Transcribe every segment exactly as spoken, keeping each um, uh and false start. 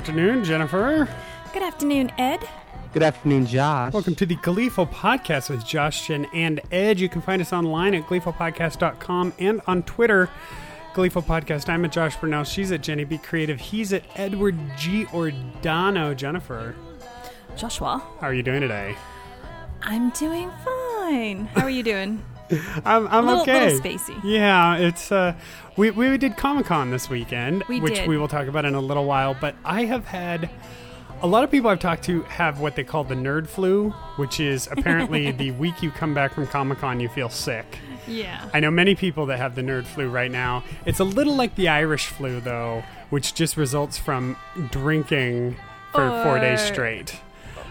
afternoon, Jennifer. Good afternoon, Ed. Good afternoon, Josh. Welcome to the Gleeful Podcast with Josh, Jen, and Ed. You can find us online at gleeful podcast dot com and on Twitter, Gleeful Podcast. I'm at Josh Burnell. She's at Jenny B. Creative. He's at Edward G. Ordano. Jennifer. Joshua. How are you doing today? I'm doing fine. How are you doing? I'm, I'm a little, okay. little spacey. Yeah, it's uh, we we did Comic-Con this weekend, we which did. we will talk about in a little while. But I have had a lot of people I've talked to have what they call the nerd flu, which is apparently the week you come back from Comic-Con, you feel sick. Yeah. I know many people that have the nerd flu right now. It's a little like the Irish flu, though, which just results from drinking for Or- four days straight.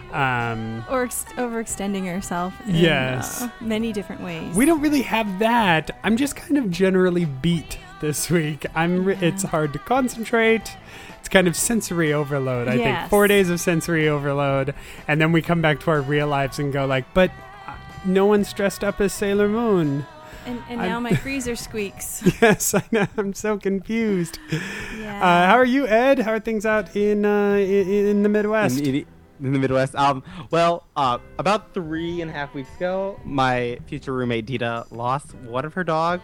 Um, Or ex- overextending yourself in Yes. uh, many different ways. we don't really have that. I'm just kind of generally beat this week. I'm. Re- Yeah. It's hard to concentrate. It's kind of sensory overload. I think Yes. four days of sensory overload, and then we come back to our real lives and go like, but uh, no one's dressed up as Sailor Moon. and and I'm- now my freezer squeaks. Yes, I know. I'm so confused. Yeah. Uh, how are you, Ed? How are things out in uh, in, in the Midwest? In, in, in the Midwest. Um, well, uh, about three and a half weeks ago, my future roommate Dita lost one of her dogs,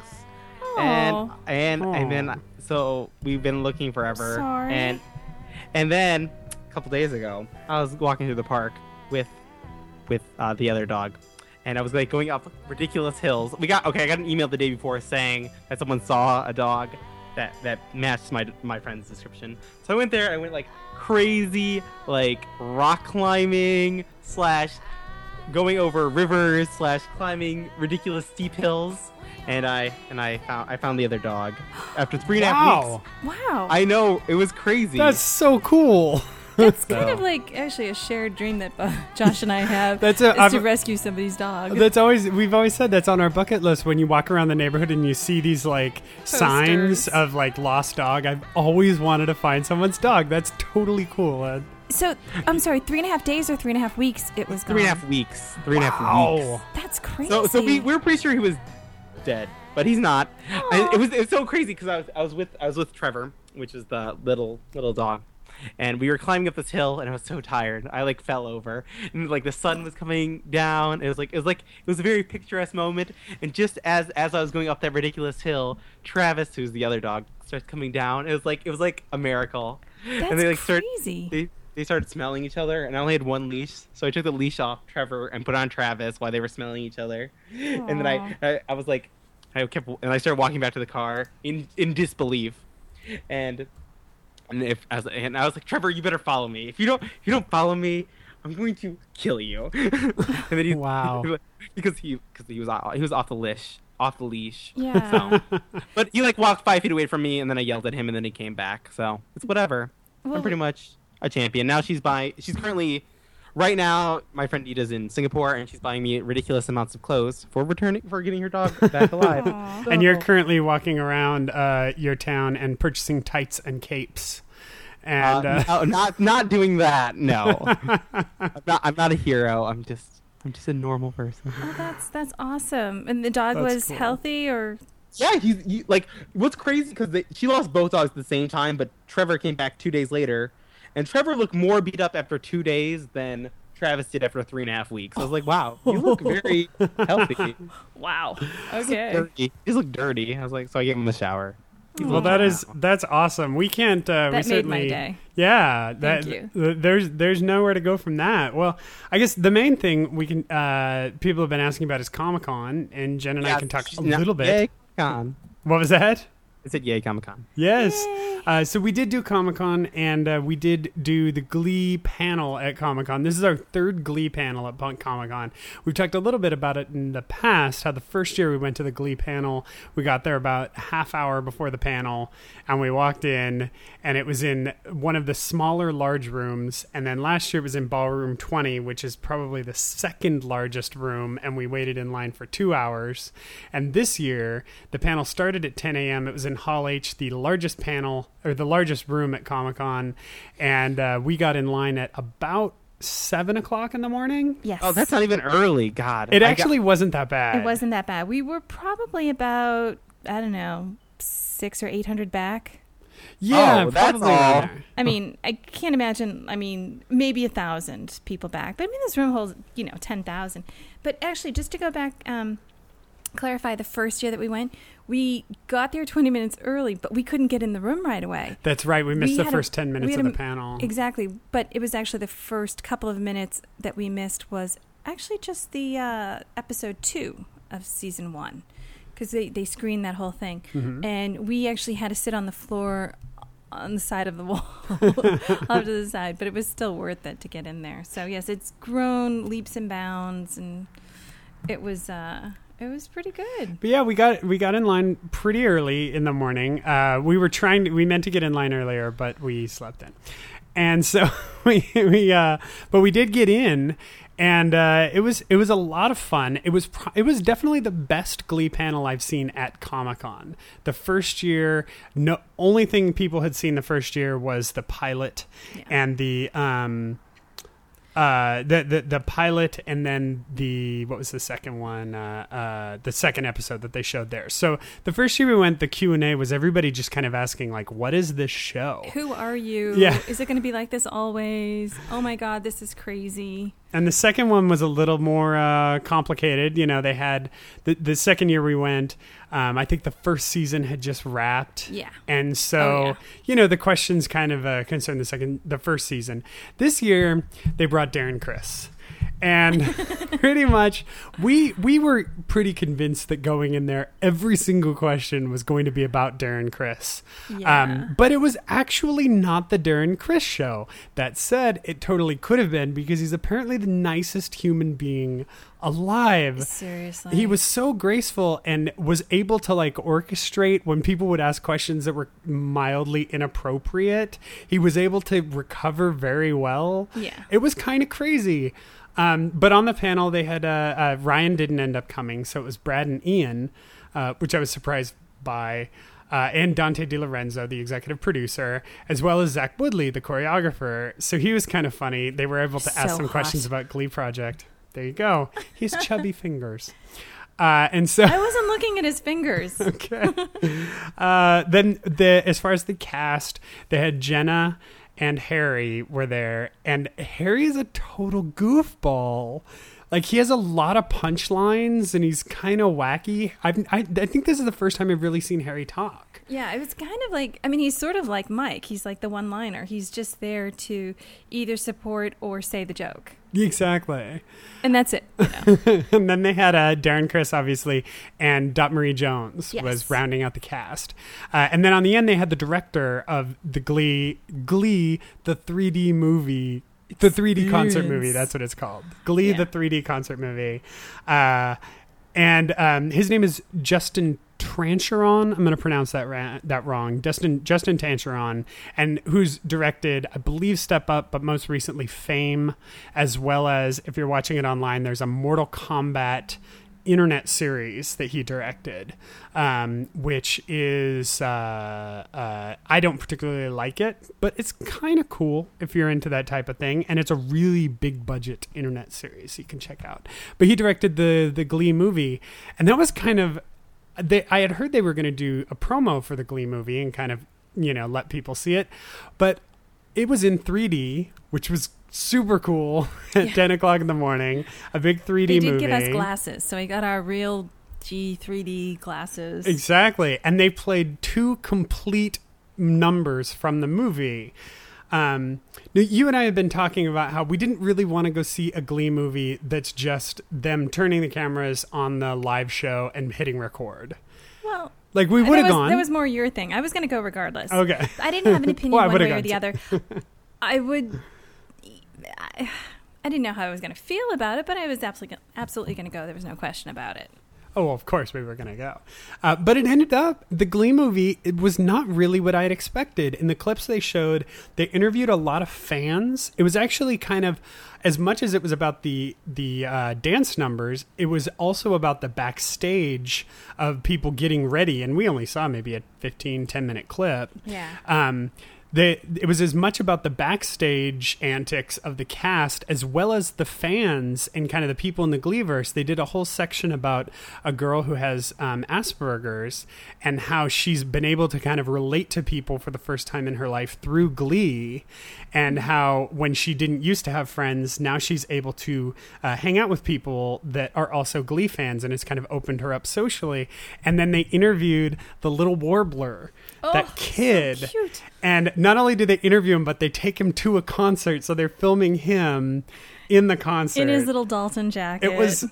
and Aw. and Aw. and then so we've been looking forever. Sorry. And and then a couple days ago, I was walking through the park with with uh, the other dog. And I was like going up ridiculous hills. We got okay. I got an email the day before saying that someone saw a dog that that matched my my friend's description. So I went there. I went like crazy, like rock climbing slash going over rivers slash climbing ridiculous steep hills. And I and I found I found the other dog after three and a half Wow, weeks. Wow. I know, it was crazy. that's so cool. That's kind So- of like actually a shared dream that uh, Josh and I have. That's a- is I've- to rescue somebody's dog. That's always we've always said that's on our bucket list. When you walk around the neighborhood and you see these like signs Posters. of like lost dog, I've always wanted to find someone's dog. That's totally cool, Ed. So I'm sorry, three and a half days or three and a half weeks it was gone. three and a half weeks. Three and a half Wow. weeks. That's crazy. So, so we, we were pretty sure he was dead, but he's not. I, it was it was so crazy because I was I was with I was with Trevor, which is the little little dog, and we were climbing up this hill, and I was so tired. I like fell over, and like the sun was coming down. It was like it was like it was a very picturesque moment. And just as as I was going up that ridiculous hill, Travis, who's the other dog, starts coming down. It was like it was like a miracle. That's and they like start crazy. they they started smelling each other, and I only had one leash, so I took the leash off Trevor and put it on Travis while they were smelling each other. And then I, I I was like, I kept and I started walking back to the car in in disbelief, and and if as and I was like, Trevor, you better follow me. If you don't if you don't follow me, I'm going to kill you. And then he Wow. because he because he was off, he was off the leash off the leash. Yeah. So, but he like walked five feet away from me, and then I yelled at him, and then he came back. So it's whatever. Well- I'm pretty much a champion now. She's buying. She's currently, right now, my friend Dita's in Singapore, and she's buying me ridiculous amounts of clothes for returning for getting her dog back alive. Aw. And you're currently walking around uh, your town and purchasing tights and capes. And uh, Uh, no, not not doing that. No, I'm not. I'm not a hero. I'm just. I'm just a normal person. Oh, that's that's awesome. And the dog That's was cool. healthy, or Yeah, he's he, like what's crazy because she lost both dogs at the same time, but Trevor came back two days later, and Trevor looked more beat up after two days than Travis did after three and a half weeks. I was like, wow, you look very healthy. wow. You look Okay. dirty. You look dirty. I was like, so I gave him a shower. He's well, looking that now. is that's awesome. We can't. Uh, we That made certainly, my day. Yeah, that you. th- there's there's nowhere to go from that. Well, I guess the main thing we can uh, people have been asking about is Comic-Con, and Jen and I Yeah, can talk a no, little bit. Yay, Comic-Con. What was that? I said yay, Comic-Con. Yes. Yay. Uh, so we did do Comic-Con, and uh, we did do the Glee panel at Comic-Con. This is our third Glee panel at Punk Comic-Con. We've talked a little bit about it in the past, how the first year we went to the Glee panel, we got there about a half hour before the panel, and we walked in, and it was in one of the smaller large rooms, and then last year it was in Ballroom twenty, which is probably the second largest room, and we waited in line for two hours. And this year, the panel started at ten a.m. It was in Hall H, the largest panel, or the largest room at Comic-Con, and uh, we got in line at about seven o'clock in the morning. Yes. Oh, that's not even early. God. It I actually got, wasn't that bad. It wasn't that bad. We were probably about, I don't know, six or eight hundred back. Yeah, Oh, that's probably around all. there. I mean, I can't imagine. I mean, maybe a thousand people back, but I mean, this room holds, you know, ten thousand. But actually, just to go back, um, clarify the first year that we went, we got there twenty minutes early, but we couldn't get in the room right away. That's right. We missed We the had a- first ten we minutes had of a- the panel. Exactly, but it was actually the first couple of minutes that we missed was actually just the uh, episode two of season one, because they, they screened that whole thing. Mhm. And we actually had to sit on the floor on the side of the wall off to the side, but it was still worth it to get in there. So yes, it's grown leaps and bounds, and it was uh, it was pretty good. But yeah, we got we got in line pretty early in the morning. Uh, we were trying to, we meant to get in line earlier, but we slept in, and so we we uh, but we did get in. And uh, it was it was a lot of fun. It was pro- it was definitely the best Glee panel I've seen at Comic-Con. The first year, no only thing people had seen the first year was the pilot Yeah. and the um uh the, the the pilot and then the what was the second one uh uh the second episode that they showed there. So the first year we went, the Q and A was everybody just kind of asking like, what is this show? Who are you? Yeah. Is it going to be like this always? Oh my God, this is crazy. And the second one was a little more uh, complicated. You know, they had the, the second year we went, um, I think the first season had just wrapped. Yeah. And so, Oh, yeah. you know, the questions kind of uh, concerned the second, the first season. This year, they brought Darren Criss. And pretty much, we we were pretty convinced that going in there, every single question was going to be about Darren Criss. Yeah. Um, but it was actually not the Darren Criss show. That said, it totally could have been because he's apparently the nicest human being alive. Seriously. He was so graceful and was able to like orchestrate when people would ask questions that were mildly inappropriate. He was able to recover very well. Yeah. It was kind of crazy. Um, but on the panel, they had uh, uh, Ryan didn't end up coming, so it was Brad and Ian, uh, which I was surprised by, uh, and Dante DiLorenzo, the executive producer, as well as Zach Woodley, the choreographer. So he was kind of funny. They were able to ask So some hot. questions about Glee Project. There you go. He's chubby fingers. Uh, and so I wasn't looking at his fingers. okay. Uh, then the as far as the cast, they had Jenna and Harry were there, and Harry is a total goofball. Like, he has a lot of punchlines, and he's kind of wacky. I've, I I think this is the first time I've really seen Harry talk. Yeah, it was kind of like, I mean, he's sort of like Mike. He's like the one-liner. He's just there to either support or say the joke. Exactly. And that's it. You know? And then they had uh, Darren Criss, obviously, and Dot Marie Jones Yes. was rounding out the cast. Uh, and then on the end, they had the director of the Glee, Glee, the three D movie, the three D concert Experience. movie. That's what it's called. Glee, Yeah. the three D concert movie. Uh, and um, his name is Justin Trancheron. I'm going to pronounce that ra- that wrong. Justin Justin Trancheron, and who's directed, I believe, Step Up, but most recently Fame, as well as, if you're watching it online, there's a Mortal Kombat internet series that he directed, um, which is uh, uh, I don't particularly like it, but it's kind of cool if you're into that type of thing, and it's a really big budget internet series you can check out. But he directed the the Glee movie, and that was kind of they. I had heard they were going to do a promo for the Glee movie and kind of, you know, let people see it, but it was in three D, which was super cool at Yeah. ten o'clock in the morning. A big three D They did movie. give us glasses, so we got our real G three D glasses. Exactly. And they played two complete numbers from the movie. Um, now, you and I have been talking about how we didn't really want to go see a Glee movie that's just them turning the cameras on the live show and hitting record. Well, Like, we that would have was- gone. That was more your thing. I was going to go regardless. Okay. I didn't have an opinion Well, I one would've way or gone the other. I would. I, I didn't know how I was going to feel about it, but I was absolutely absolutely going to go. There was no question about it. Oh, well, of course we were going to go. Uh, but it ended up, the Glee movie, it was not really what I had expected. In the clips they showed, they interviewed a lot of fans. It was actually kind of, as much as it was about the the uh, dance numbers, it was also about the backstage of people getting ready. And we only saw maybe a fifteen, ten minute clip. Yeah. Um, they, it was as much about the backstage antics of the cast as well as the fans and kind of the people in the Gleeverse. They did a whole section about a girl who has um, Asperger's and how she's been able to kind of relate to people for the first time in her life through Glee, and how when she didn't used to have friends, now she's able to uh, hang out with people that are also Glee fans, and it's kind of opened her up socially. And then they interviewed the little warbler, Oh, that kid. so cute. And not only did they interview him, but they take him to a concert. So they're filming him in the concert. In his little Dalton jacket. It was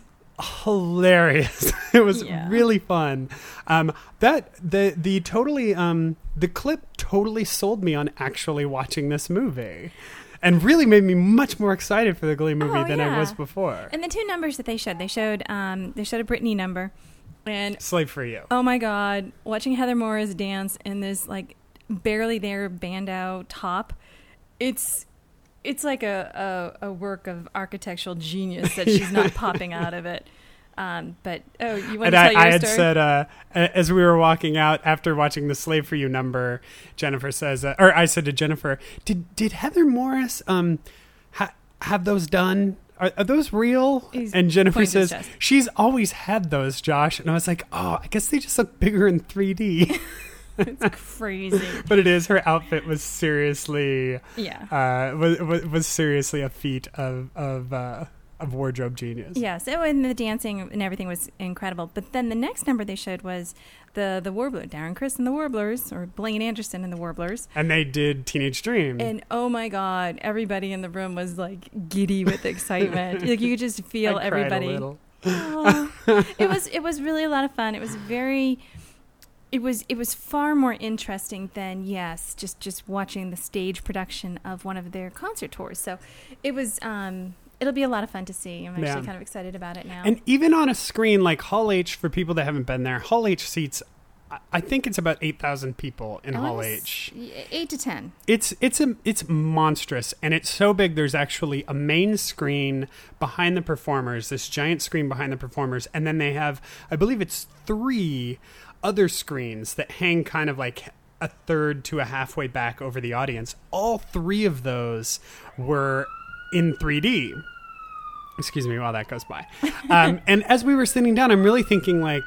hilarious. It was Yeah. really fun. Um, that the the totally um, the clip totally sold me on actually watching this movie, and really made me much more excited for the Glee movie Oh, than I yeah. was before. And the two numbers that they showed, they showed um, they showed a Britney number, and Slave for You. oh my God, watching Heather Morris dance in this like barely there bandeau top, it's it's like a, a, a work of architectural genius that she's not popping out of it. Um, but oh, you want And to I, tell your I had story? said, uh, a- as we were walking out after watching the Slave for You number, Jennifer says, uh, or I said to Jennifer, did did Heather Morris um ha- have those done? Are, are those real? He's And Jennifer pointing to his says, chest. she's always had those, Josh. And I was like, oh, I guess they just look bigger in three D. It's crazy. But it is, her outfit was seriously, Yeah. uh, was, was, was seriously a feat of, of, uh, of wardrobe genius. Yeah, so and the dancing and everything was incredible. But then the next number they showed was the the Warbler, Darren Criss and the Warblers, or Blaine Anderson and the Warblers. And they did Teenage Dream. And oh my God, everybody in the room was like giddy with excitement. Like you could just feel I cried everybody. a little. Oh. it was it was really a lot of fun. It was very it was it was far more interesting than yes, just just watching the stage production of one of their concert tours. So it was um it'll be a lot of fun to see. I'm actually Yeah. kind of excited about it now. And even on a screen like Hall H, for people that haven't been there, Hall H seats, I- I think it's about eight thousand people in I Hall wanna H. s- eight to ten. It's it's a it's monstrous, and it's so big. There's actually a main screen behind the performers, this giant screen behind the performers, and then they have, I believe it's three other screens that hang kind of like a third to a halfway back over the audience. All three of those were in three D. Excuse me while that goes by. Um, and as we were sitting down, I'm really thinking like,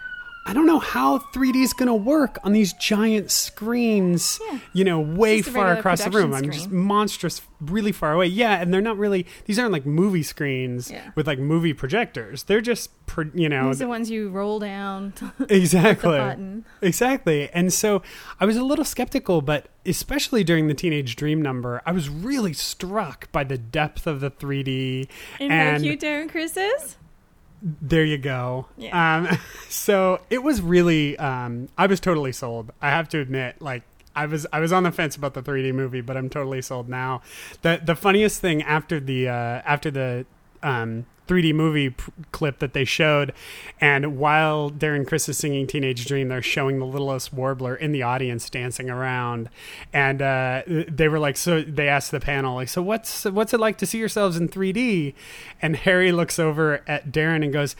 I don't know how three D is going to work on these giant screens, Yeah. you know, way Just a far regular across the room. production I'm just screen. monstrous, really far away. Yeah, and they're not really, these aren't like movie screens Yeah. with like movie projectors. They're just, pro- you know, These are the ones you roll down with exactly. the button. Exactly. And so I was a little skeptical, but especially during the Teenage Dream number, I was really struck by the depth of the three D. And, And- how cute Darren Criss is. There you go. Yeah. Um, so it was really, um, I was totally sold. I have to admit, like, I was I was on the fence about the three D movie, but I'm totally sold now. The the funniest thing after the uh, after the um, three D movie p- clip that they showed, and while Darren Criss is singing Teenage Dream, they're showing the Littlest Warbler in the audience dancing around, and uh, they were like, so they asked the panel, like, so what's what's it like to see yourselves in three D? And Harry looks over at Darren and goes,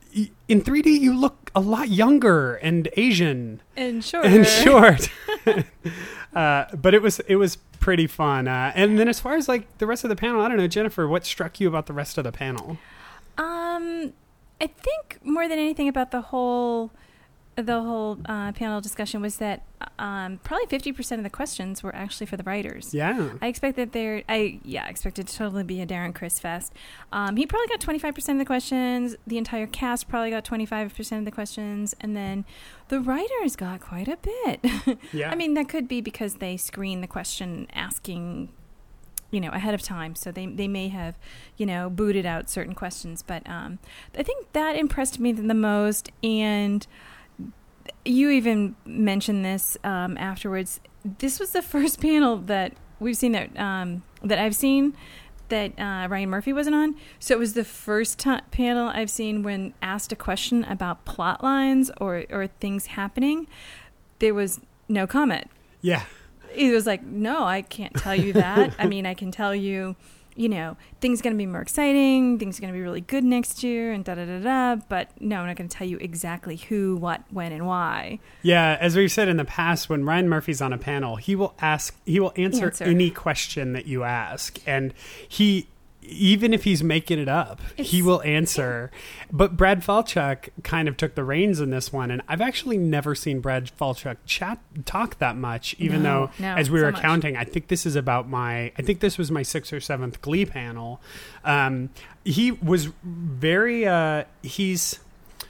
in three D you look a lot younger and Asian And short. and short. uh, but it was it was pretty fun. Uh, and then as far as like the rest of the panel, I don't know, Jennifer, what struck you about the rest of the panel? Um, I think more than anything about the whole the whole uh, panel discussion was that um, probably fifty percent of the questions were actually for the writers. Yeah. I expect that there. I yeah, I expected to totally be a Darren Criss fest. Um, he probably got twenty five percent of the questions. The entire cast probably got twenty five percent of the questions, and then the writers got quite a bit. Yeah. I mean, that could be because they screen the question asking, you know, ahead of time, so they they may have, you know, booted out certain questions. But um, I think that impressed me the most, and you even mentioned this um, afterwards. This was the first panel that we've seen that um, that I've seen that uh, Ryan Murphy wasn't on. So it was the first t- panel I've seen when asked a question about plot lines or or things happening, there was no comment. Yeah. He was like, no, I can't tell you that. I mean, I can tell you, you know, things are going to be more exciting, things are going to be really good next year, and da da da da. But no, I'm not going to tell you exactly who, what, when, and why. Yeah, as we've said in the past, when Ryan Murphy's on a panel, he will ask, he will answer, Answer. any question that you ask, and he. Even if he's making it up, It's- he will answer. But Brad Falchuk kind of took the reins in this one, and I've actually never seen Brad Falchuk chat talk that much. Even No, though, no, as we so were much. counting, I think this is about my. I think this was my sixth or seventh Glee panel. Um, he was very. Uh, he's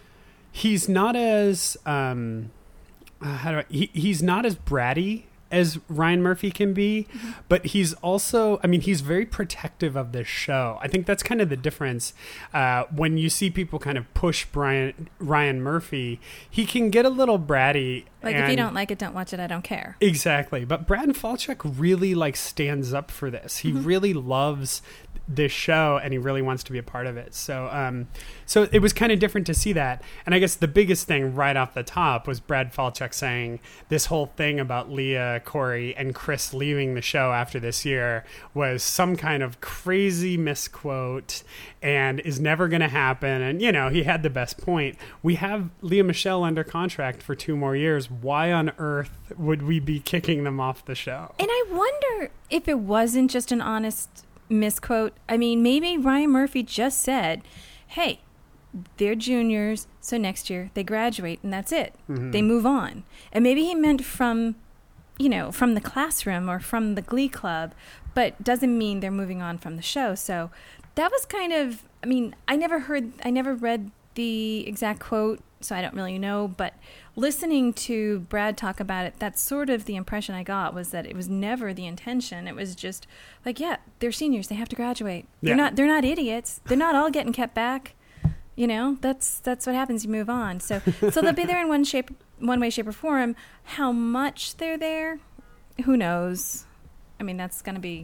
he's not as. Um, uh, how do I? He, he's not as bratty as Ryan Murphy can be, Mm-hmm. but he's also, I mean, he's very protective of this show. I think that's kind of the difference. Uh, when you see people kind of push Brian, Ryan Murphy, he can get a little bratty. Like, if you and- don't like it, don't watch it. I don't care. Exactly. But Brad Falchuk really like stands up for this. He Mm-hmm. really loves this show and he really wants to be a part of it. So um so it was kind of different to see that. And I guess the biggest thing right off the top was Brad Falchuk saying this whole thing about Leah, Corey, and Chris leaving the show after this year was some kind of crazy misquote and is never going to happen. And, you know, he had the best point. We have Leah Michelle under contract for two more years. Why on earth would we be kicking them off the show? And I wonder if it wasn't just an honest misquote. I mean, maybe Ryan Murphy just said, hey, they're juniors, so next year they graduate and that's it. Mhm. They move on. And maybe he meant from, you know, from the classroom or from the Glee Club, but doesn't mean they're moving on from the show. So that was kind of, I mean, I never heard, I never read the exact quote, so I don't really know, but listening to Brad talk about it, that's sort of the impression I got, was that it was never the intention. It was just like, yeah, they're seniors, they have to graduate. They're Yeah. not they're not idiots. They're not all getting kept back. You know, that's that's what happens. You move on. So so they'll be there in one shape one way, shape or form. How much they're there, who knows? I mean, that's gonna be,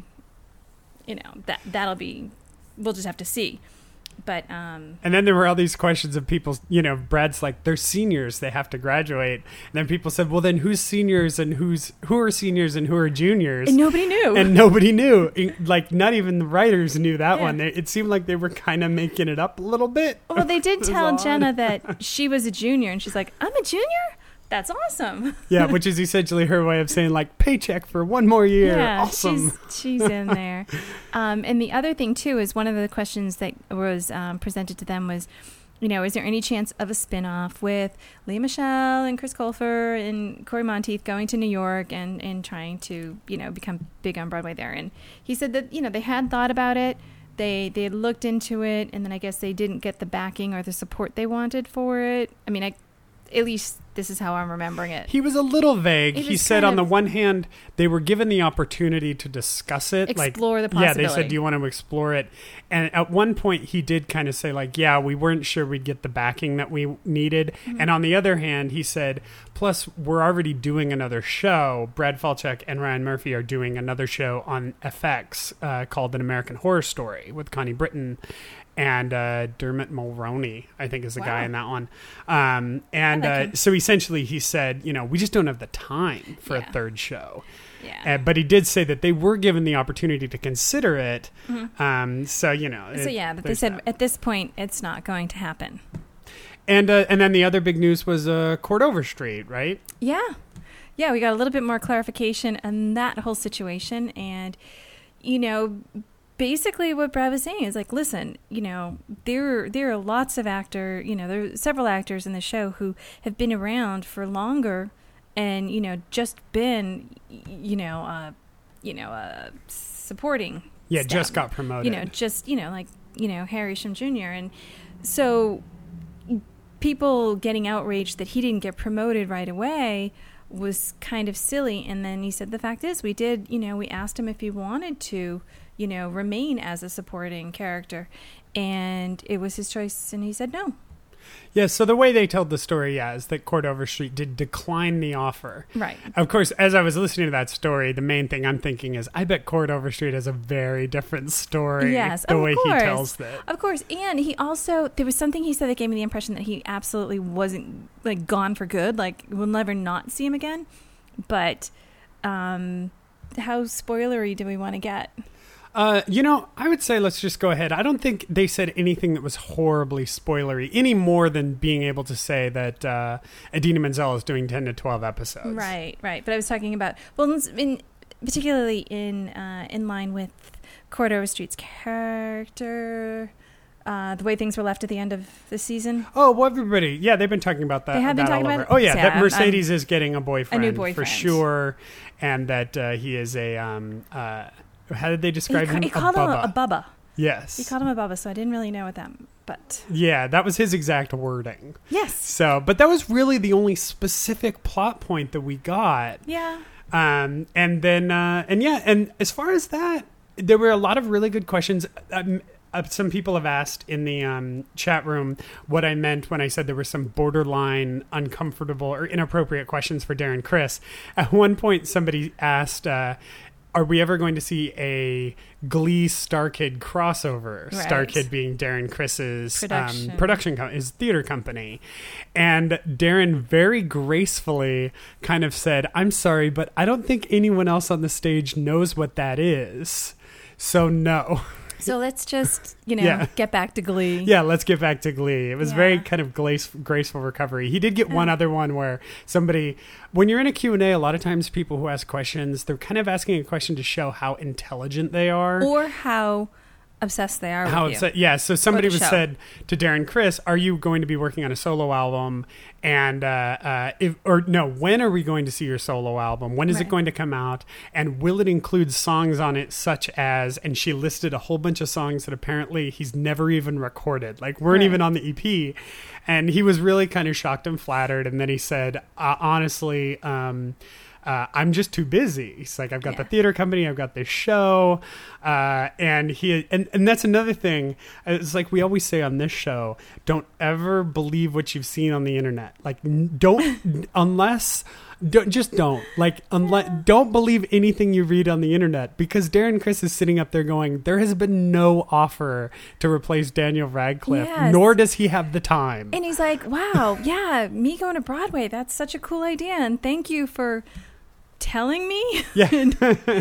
you know, that that'll be, we'll just have to see. But um And then there were all these questions of people, you know, Brad's like, they're seniors, they have to graduate. And then people said, well, then who's seniors and who's, who are seniors and who are juniors? and nobody knew. And nobody knew. Like, not even the writers knew that Yeah. one. They, it seemed like they were kind of making it up a little bit. Well, they did It was tell odd. Jenna that she was a junior, and she's like, I'm a junior? That's awesome. Yeah, which is essentially her way of saying, like, paycheck for one more year. Yeah, Awesome. she's, she's in there. Um, and the other thing, too, is one of the questions that was um, presented to them was, you know, is there any chance of a spin-off with Leah Michelle and Chris Colfer and Corey Monteith going to New York and, and trying to, you know, become big on Broadway there? And he said that, you know, they had thought about it. They they had looked into it, and then I guess they didn't get the backing or the support they wanted for it. I mean, I, at least this is how I'm remembering it. He was a little vague. It He was said, kind on the of- one hand, they were given the opportunity to discuss it. Explore like, the Yeah, they said, possibility. do you want to explore it? And at one point, he did kind of say, like, yeah, we weren't sure we'd get the backing that we needed. Mm-hmm. And on the other hand, he said, plus, we're already doing another show. Brad Falchuk and Ryan Murphy are doing another show on F X uh, called An American Horror Story with Connie Britton. And uh, Dermot Mulroney, I think, is the Wow. guy in that one. Um, and I like uh, him. so essentially, he said, you know, we just don't have the time for Yeah. a third show. Yeah. Uh, but he did say that they were given the opportunity to consider it. Um, so, you know. Mm-hmm. so it- yeah, but they there's said that. at this point it's not going to happen. And, uh, and then the other big news was uh, Court Overstreet, right? Yeah. Yeah, we got a little bit more clarification on that whole situation. And, you know, basically what Brad was saying is like, listen, you know, there there are lots of actor, you know, there are several actors in the show who have been around for longer and, you know, just been, y- you know, uh, you know, uh, supporting. Yeah, staff. just got promoted. You know, just, you know, like, you know, Harry Shum Junior And so people getting outraged that he didn't get promoted right away was kind of silly. And then he said, the fact is, we did, you know, we asked him if he wanted to, you know, remain as a supporting character. And it was his choice. And he said no. Yeah, so the way they told the story, yeah, is that Court Overstreet did decline the offer. Right. Of course, as I was listening to that story, the main thing I'm thinking is, I bet Court Overstreet has a very different story. Yes, the of way course. he tells it. Of course. And he also, there was something he said that gave me the impression that he absolutely wasn't, like, gone for good. Like, we'll never not see him again. But um, how spoilery do we want to get? Uh, you know, I would say let's just go ahead. I don't think they said anything that was horribly spoilery, any more than being able to say that uh, Idina Menzel is doing ten to twelve episodes. Right, right. But I was talking about, well, in, particularly in uh, in line with Cordova Street's character, uh, the way things were left at the end of the season. Oh, well, everybody, yeah, they've been talking about that. They have been that talking all about over. it? Oh, yeah, Yeah, that I'm- Mercedes is getting a boyfriend, A new boyfriend. for sure, and that uh, he is a, um, uh, how did they describe he, him? he called a him bubba. a, a bubba. Yes. He called him a bubba, so I didn't really know what that, but Yeah, that was his exact wording. yes. So, but that was really the only specific plot point that we got. Yeah. Um, and then, uh, and yeah, and as far as that, there were a lot of really good questions. Um, uh, some people have asked in the um, chat room what I meant when I said there were some borderline uncomfortable or inappropriate questions for Darren Criss. At one point, somebody asked, uh, are we ever going to see a Glee Star Kid crossover? Right. Star Kid being Darren Criss's Production. um, production, com- his theater company. And Darren very gracefully kind of said, I'm sorry, but I don't think anyone else on the stage knows what that is. So no. So let's just, you know, Yeah. get back to Glee. Yeah, let's get back to Glee. It was Yeah. very kind of grace, graceful recovery. He did get one Yeah. other one where somebody, when you're in a Q and A, a lot of times people who ask questions, they're kind of asking a question to show how intelligent they are. Or how obsessed they are How with you. upset? Yeah. So somebody the was show. said to Darren Criss, "Are you going to be working on a solo album? And uh, uh, if or no, when are we going to see your solo album? When is Right. it going to come out? And will it include songs on it such as?" And she listed a whole bunch of songs that apparently he's never even recorded, like weren't Right. even on the E P. And he was really kind of shocked and flattered. And then he said, uh, "Honestly." Um, Uh, I'm just too busy. He's like, I've got Yeah. the theater company, I've got this show, uh, and he and, and that's another thing. It's like we always say on this show: don't ever believe what you've seen on the internet. Like, n- don't unless. Don't, just don't like unless don't believe anything you read on the internet, because Darren Criss is sitting up there going, there has been no offer to replace Daniel Radcliffe, Yes. nor does he have the time. And he's like, wow, yeah, me going to Broadway, that's such a cool idea. And thank you for telling me. Yeah. and,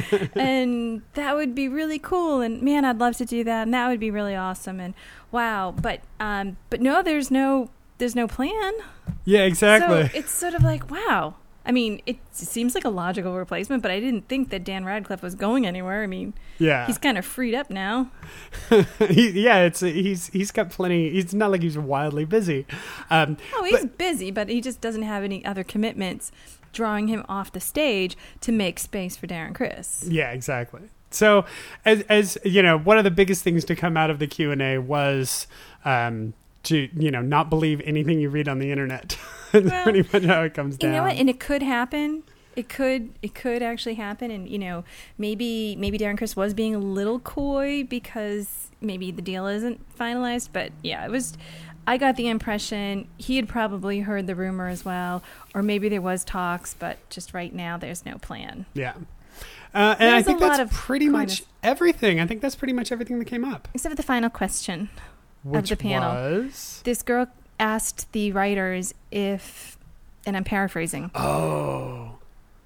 and that would be really cool. And man, I'd love to do that. And that would be really awesome. And wow. But, um, but no, there's no, there's no plan. Yeah, exactly. So it's sort of like, wow. I mean, it seems like a logical replacement, but I didn't think that Dan Radcliffe was going anywhere. I mean, yeah. he's kind of freed up now. he, yeah, it's he's he's got plenty. It's not like he's wildly busy. Um, Oh, he's but- busy, but he just doesn't have any other commitments drawing him off the stage to make space for Darren Criss. yeah, exactly. So, as as you know, one of the biggest things to come out of the Q and A was um, to you know not believe anything you read on the internet. That's Well, pretty much how it comes down. You know what? And it could happen. It could it could actually happen. And, you know, maybe maybe Darren Criss was being a little coy because maybe the deal isn't finalized. But, yeah, it was... I got the impression he had probably heard the rumor as well. Or maybe there was talks, but just right now there's no plan. Yeah. Uh, and I There's a think lot that's of pretty coyness. much everything. I think that's pretty much everything that came up. Except for the final question. Which the panel. was... This girl asked the writers if, and I'm paraphrasing, Oh...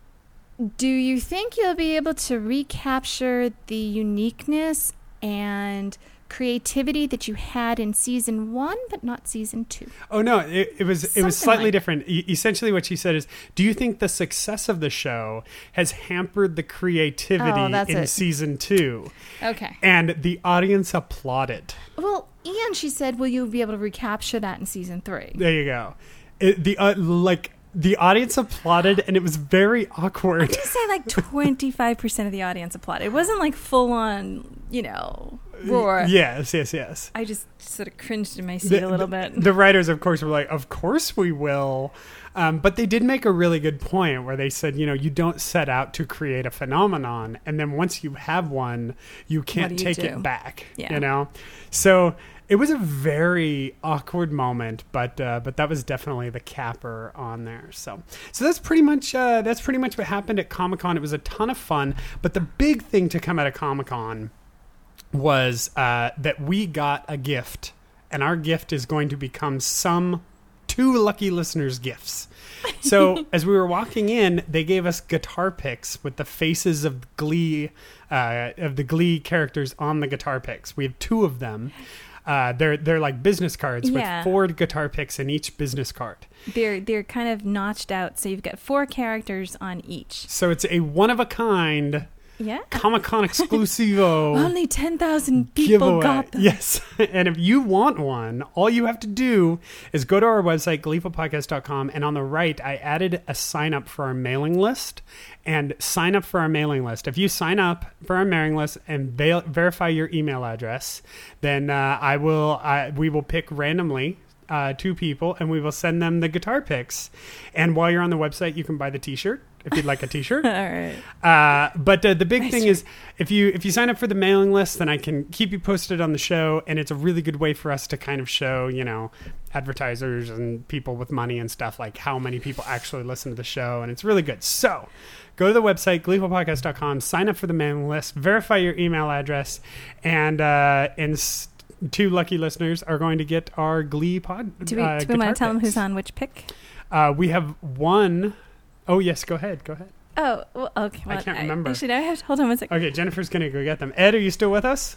do you think you'll be able to recapture the uniqueness and creativity that you had in season one, but not season two? Oh no! It, it was it Something was slightly like- different. E- essentially, what she said is, "Do you think the success of the show has hampered the creativity Oh, that's in it. season two?" Okay. And the audience applauded. Well, and she said, will you be able to recapture that in season three? There you go. It, the uh, like the audience applauded, and it was very I'm awkward. going to say like twenty-five percent of the audience applauded. It wasn't like full on, you know, roar. Yes, yes, yes. I just sort of cringed in my seat The- a little the- bit. The writers, of course, were like, "Of course we will," um, but they did make a really good point where they said, "You know, you don't set out to create a phenomenon, and then once you have one, you can't do you take do? it back." Yeah. You know, so it was a very awkward moment, but uh, but that was definitely the capper on there. So so that's pretty much uh, that's pretty much what happened at Comic-Con. It was a ton of fun, but the big thing to come out of Comic-Con was uh, that we got a gift, and our gift is going to become some two lucky listeners gifts. So as we were walking in, they gave us guitar picks with the faces of Glee, uh, of the Glee characters on the guitar picks. We have two of them. Uh, they're they're like business cards Yeah. with four guitar picks in each business card. They're they're kind of notched out, so you've got four characters on each. So it's a one of a kind Yeah. Comic-Con exclusivo Only ten thousand people giveaway. got them. Yes. And if you want one, all you have to do is go to our website, gleeful podcast dot com, and on the right, I added a sign up for our mailing list. And sign up for our mailing list. If you sign up for our mailing list and ver- verify your email address, then uh, I will. I, we will pick randomly uh, two people, and we will send them the guitar picks. And while you're on the website, you can buy the T-shirt if you'd like a T-shirt. All right. Uh, but uh, the big Nice thing shirt. is, if you if you sign up for the mailing list, then I can keep you posted on the show, and it's a really good way for us to kind of show, you know, advertisers and people with money and stuff, like how many people actually listen to the show, and it's really good. So go to the website, gleeful podcast dot com, sign up for the mailing list, verify your email address, and uh, and s- two lucky listeners are going to get our Glee pod. Do we, uh, do we want guitar to tell them picks. who's on which pick? Uh, we have one oh yes, go ahead, go ahead. Oh, well, okay. I Well, can't remember. Actually, now I have to, hold on one second. Okay, Jennifer's gonna go get them. Ed, are you still with us?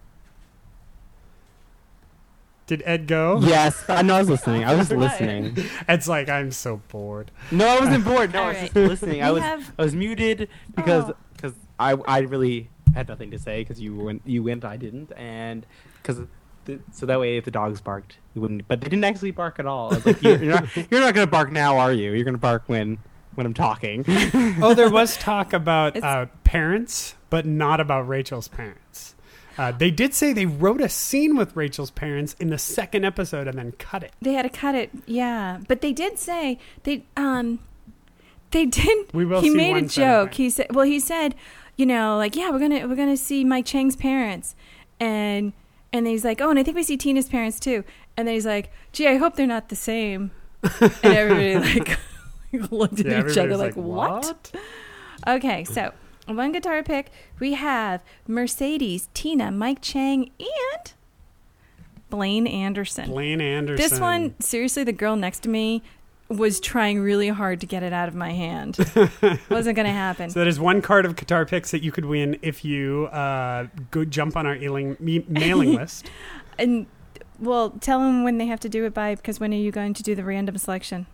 Did Ed go? Yes, I know I was listening. I was Right. listening. Ed's like, I'm so bored. No, I wasn't bored. No, I was Alright. just listening. I We was have- I was muted because Oh. because I I really had nothing to say because you went you went I didn't and because so that way if the dogs barked you wouldn't, but they didn't actually bark at all. I was like, you're, you're not you're not gonna bark now, are you? You're gonna bark when when I'm talking. Oh, there was talk about It's- uh, parents, but not about Rachel's parents. Uh, they did say they wrote a scene with Rachel's parents in the second episode and then cut it. They had to cut it, yeah. But they did say they um they did. We will He see made one a set of joke. parents. He said, "Well, he said, you know, like yeah, we're gonna we're gonna see Mike Chang's parents," and and he's like, "Oh, and I think we see Tina's parents too." And then he's like, "Gee, I hope they're not the same." And everybody like looked at Yeah, each other everybody's like, "What?" Okay, so one guitar pick. We have Mercedes, Tina, Mike Chang, and Blaine Anderson. Blaine Anderson. This one, seriously, the girl next to me was trying really hard to get it out of my hand. Wasn't going to happen. So that is one card of guitar picks that you could win if you uh, go jump on our mailing, me- mailing list. And, well, tell them when they have to do it by, because when are you going to do the random selection?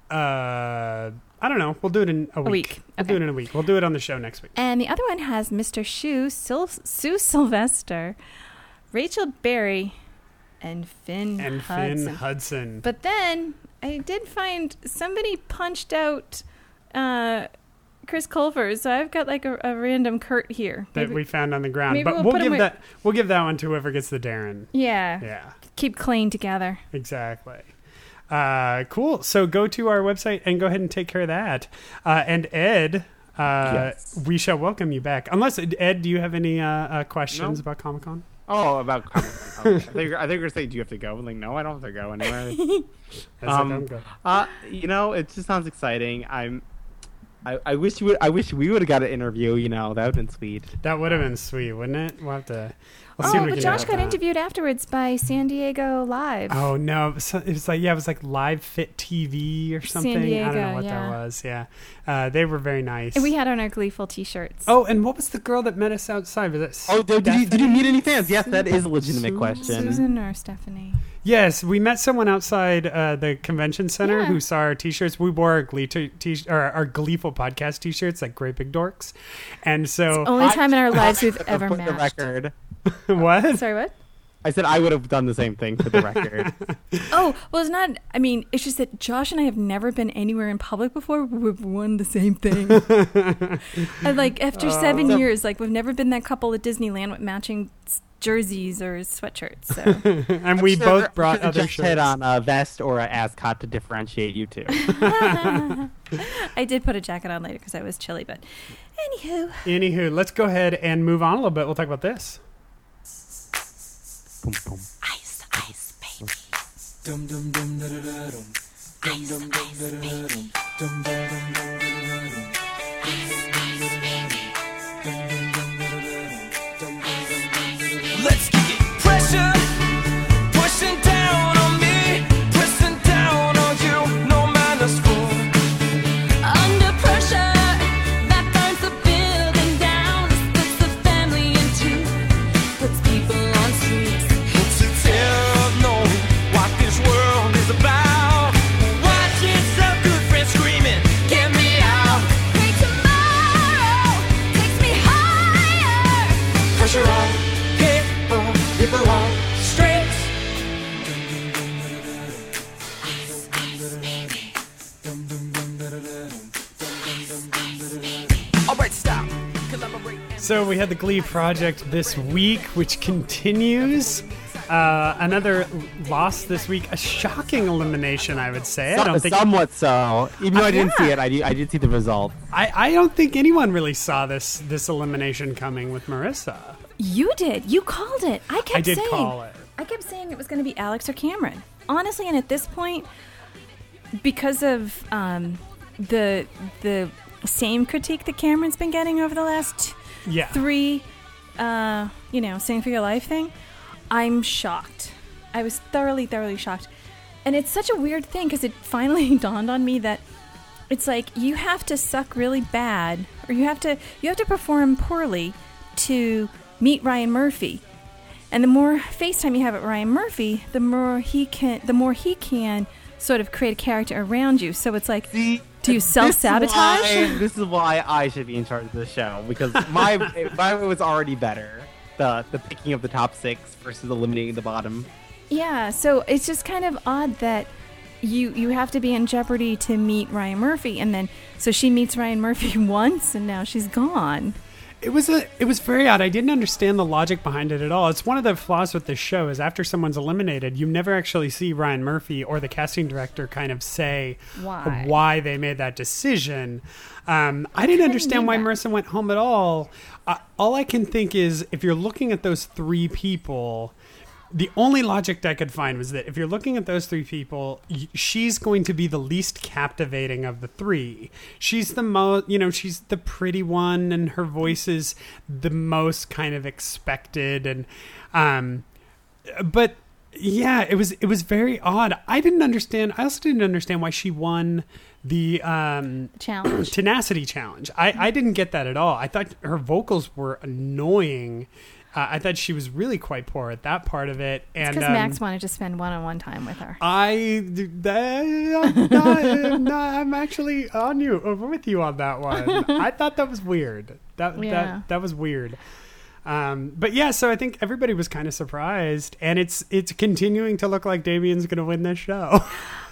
Uh, I don't know. We'll do it in a week. week. We'll Okay. do it in a week. We'll do it on the show next week. And the other one has Mister Shu, Sil- Sue Sylvester, Rachel Berry, and Finn And Hudson. Finn Hudson. But then I did find somebody punched out uh, Chris Culver, so I've got like a, a random Kurt here. that Maybe- we found on the ground. maybe But we'll we'll, put 'em give with- that we'll give that one to whoever gets the Darren. yeah, Yeah, keep clean together. exactly. Uh, cool. So go to our website and go ahead and take care of that. Uh, and Ed, uh, Yes. we shall welcome you back. Unless Ed, do you have any uh, uh, questions No. about Comic Con? Oh, about Comic-Con. Okay. I think you're, I think you're saying, do you have to go? I'm like, no, I don't have to go anywhere. Um, I'm good. uh, you know, it just sounds exciting. I'm. I, I wish you would. I wish we would have got an interview. You know, that would have been sweet. That would have been sweet, wouldn't it? We'll have to. We'll see Oh, what we but can Josh do got about that. interviewed afterwards by San Diego Live. Oh no! It was, it was like yeah, it was like Live Fit T V or something. I don't Diego, know what yeah. that was. Yeah, uh, they were very nice. And we had on our Gleeful T-shirts. Oh, and what was the girl that met us outside? Was that Oh, did, did, you, did you Stephanie? meet any fans? Yes, that is a legitimate Su- question. Susan or Stephanie? Yes, we met someone outside uh, the convention center Yeah. who saw our T-shirts. We wore our Glee t- t- or our Gleeful podcast T-shirts, like Great Big Dorks. And so, Only time in our lives we've For ever the matched. record, what? Sorry, what? I said I would have done the same thing for the record. Oh, well, it's not. I mean, it's just that Josh and I have never been anywhere in public before. We've worn the same thing. And like after seven So- years, like we've never been that couple at Disneyland with matching s- jerseys or sweatshirts. So And we Sure, both brought should've other just shirts. Hit on a vest or an ascot to differentiate you two. I did put a jacket on later because I was chilly. But anywho, Anywho, let's go ahead and move on a little bit. We'll talk about this. Boom, boom. ice, ice, baby. Dum dum dum da da da dum. Dum dum dum da da da dum. Dum dum dum dum da da da dum. Dum dum dum da da da dum. Dum dum dum da da da dum. Let's kick it. Pressure pushing down on me, pressing down on you. So we had the Glee project this week, which continues. Uh, another loss this week. A shocking elimination, I would say. I don't think somewhat so. Even though I didn't yeah. see it, I did, I did see the result. I, I don't think anyone really saw this this elimination coming with Marissa. You did. You called it. I kept I did saying. call it. I kept saying it was going to be Alex or Cameron. Honestly, and at this point, because of um, the the same critique that Cameron's been getting over the last Yeah. three, uh, you know, Sing for Your Life thing, I'm shocked. I was thoroughly, thoroughly shocked. And it's such a weird thing because it finally dawned on me that it's like you have to suck really bad, or you have to you have to perform poorly to meet Ryan Murphy. And the more FaceTime you have at Ryan Murphy, the more he can the more he can sort of create a character around you. So it's like, See, do you self-sabotage? This is, why, this is why I should be in charge of the show, because my mine was already better. The the picking of the top six versus eliminating the bottom. Yeah, so it's just kind of odd that you you have to be in jeopardy to meet Ryan Murphy, and then so she meets Ryan Murphy once, and now she's gone. It was a it was very odd. I didn't understand the logic behind it at all. It's one of the flaws with this show is after someone's eliminated, you never actually see Ryan Murphy or the casting director kind of say Why? why they made that decision. Um, I didn't understand why that. Marissa went home at all. Uh, all I can think is if you're looking at those three people, the only logic that I could find was that if you're looking at those three people, y- she's going to be the least captivating of the three. She's the most, you know, she's the pretty one, and her voice is the most kind of expected. And, um, but yeah, it was it was very odd. I didn't understand. I also didn't understand why she won the um, Challenge. tenacity challenge. I, I didn't get that at all. I thought her vocals were annoying. Uh, I thought she was really quite poor at that part of it, and Because um, Max wanted to spend one-on-one time with her. I, that, no, no, I'm actually on you with you on that one. I thought that was weird. That Yeah. that that was weird. Um, but yeah, so I think everybody was kind of surprised, and it's it's continuing to look like Damien's going to win this show.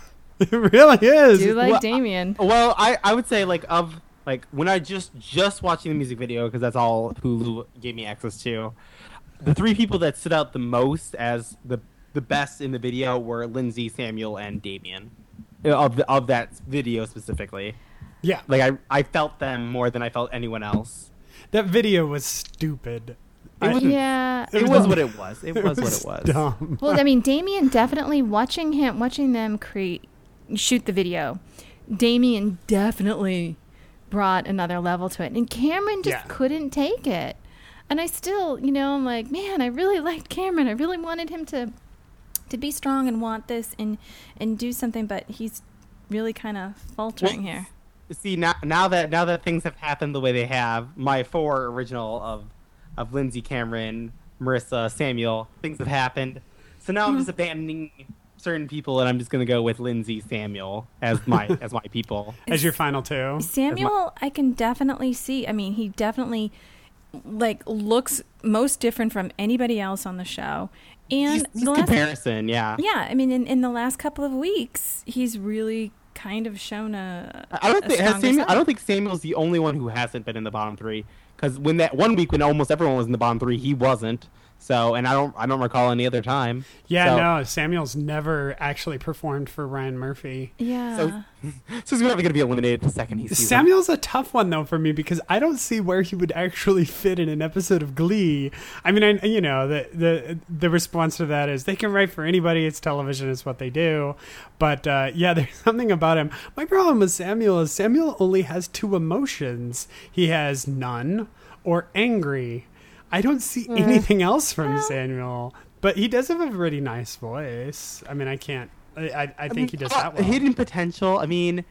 It really is. Do you like Well, Damien? Well, I, I would say like of like when I just just watching the music video, because that's all Hulu gave me access to. The three people that stood out the most as the the best in the video were Lindsay, Samuel, and Damien. Of the, of that video specifically, Yeah, like I I felt them more than I felt anyone else. that video was stupid. It was Yeah. It was was dumb. what it was. It was what it was. Dumb. Well, I mean, Damien definitely watching him, watching them create, shoot the video. Damien definitely brought another level to it, and Cameron just Yeah. couldn't take it. And I still, you know, I'm like, man, I really liked Cameron. I really wanted him to, to be strong and want this and and do something, but he's really kind of faltering Well, here. See now, now that now that things have happened the way they have, my four original of of Lindsay, Cameron, Marissa, Samuel, things have happened. So now I'm just abandoning certain people, and I'm just gonna go with Lindsay, Samuel as my as my people. As your final two. Samuel, I can definitely see. I mean, he definitely like looks most different from anybody else on the show. And Just, just the last, comparison, yeah. yeah, I mean, in, in the last couple of weeks, he's really kind of shown a. I don't a think has stronger Samuel, I side. don't think Samuel's the only one who hasn't been in the bottom three. Because when that one week when almost everyone was in the bottom three, he wasn't. So, and I don't I don't recall any other time. Yeah, So- no, Samuel's never actually performed for Ryan Murphy. Yeah. So, so he's probably gonna be eliminated the second he sees him. Samuel's a tough one though for me because I don't see where he would actually fit in an episode of Glee. I mean, I, you know, the the the response to that is they can write for anybody. It's television, it's what they do. But uh, yeah, there's something about him. My problem with Samuel is Samuel only has two emotions. He has none or angry. I don't see anything else from Samuel, but he does have a really nice voice. I mean, I can't. I I, I think I mean, he does uh, that well. Hidden potential. I mean,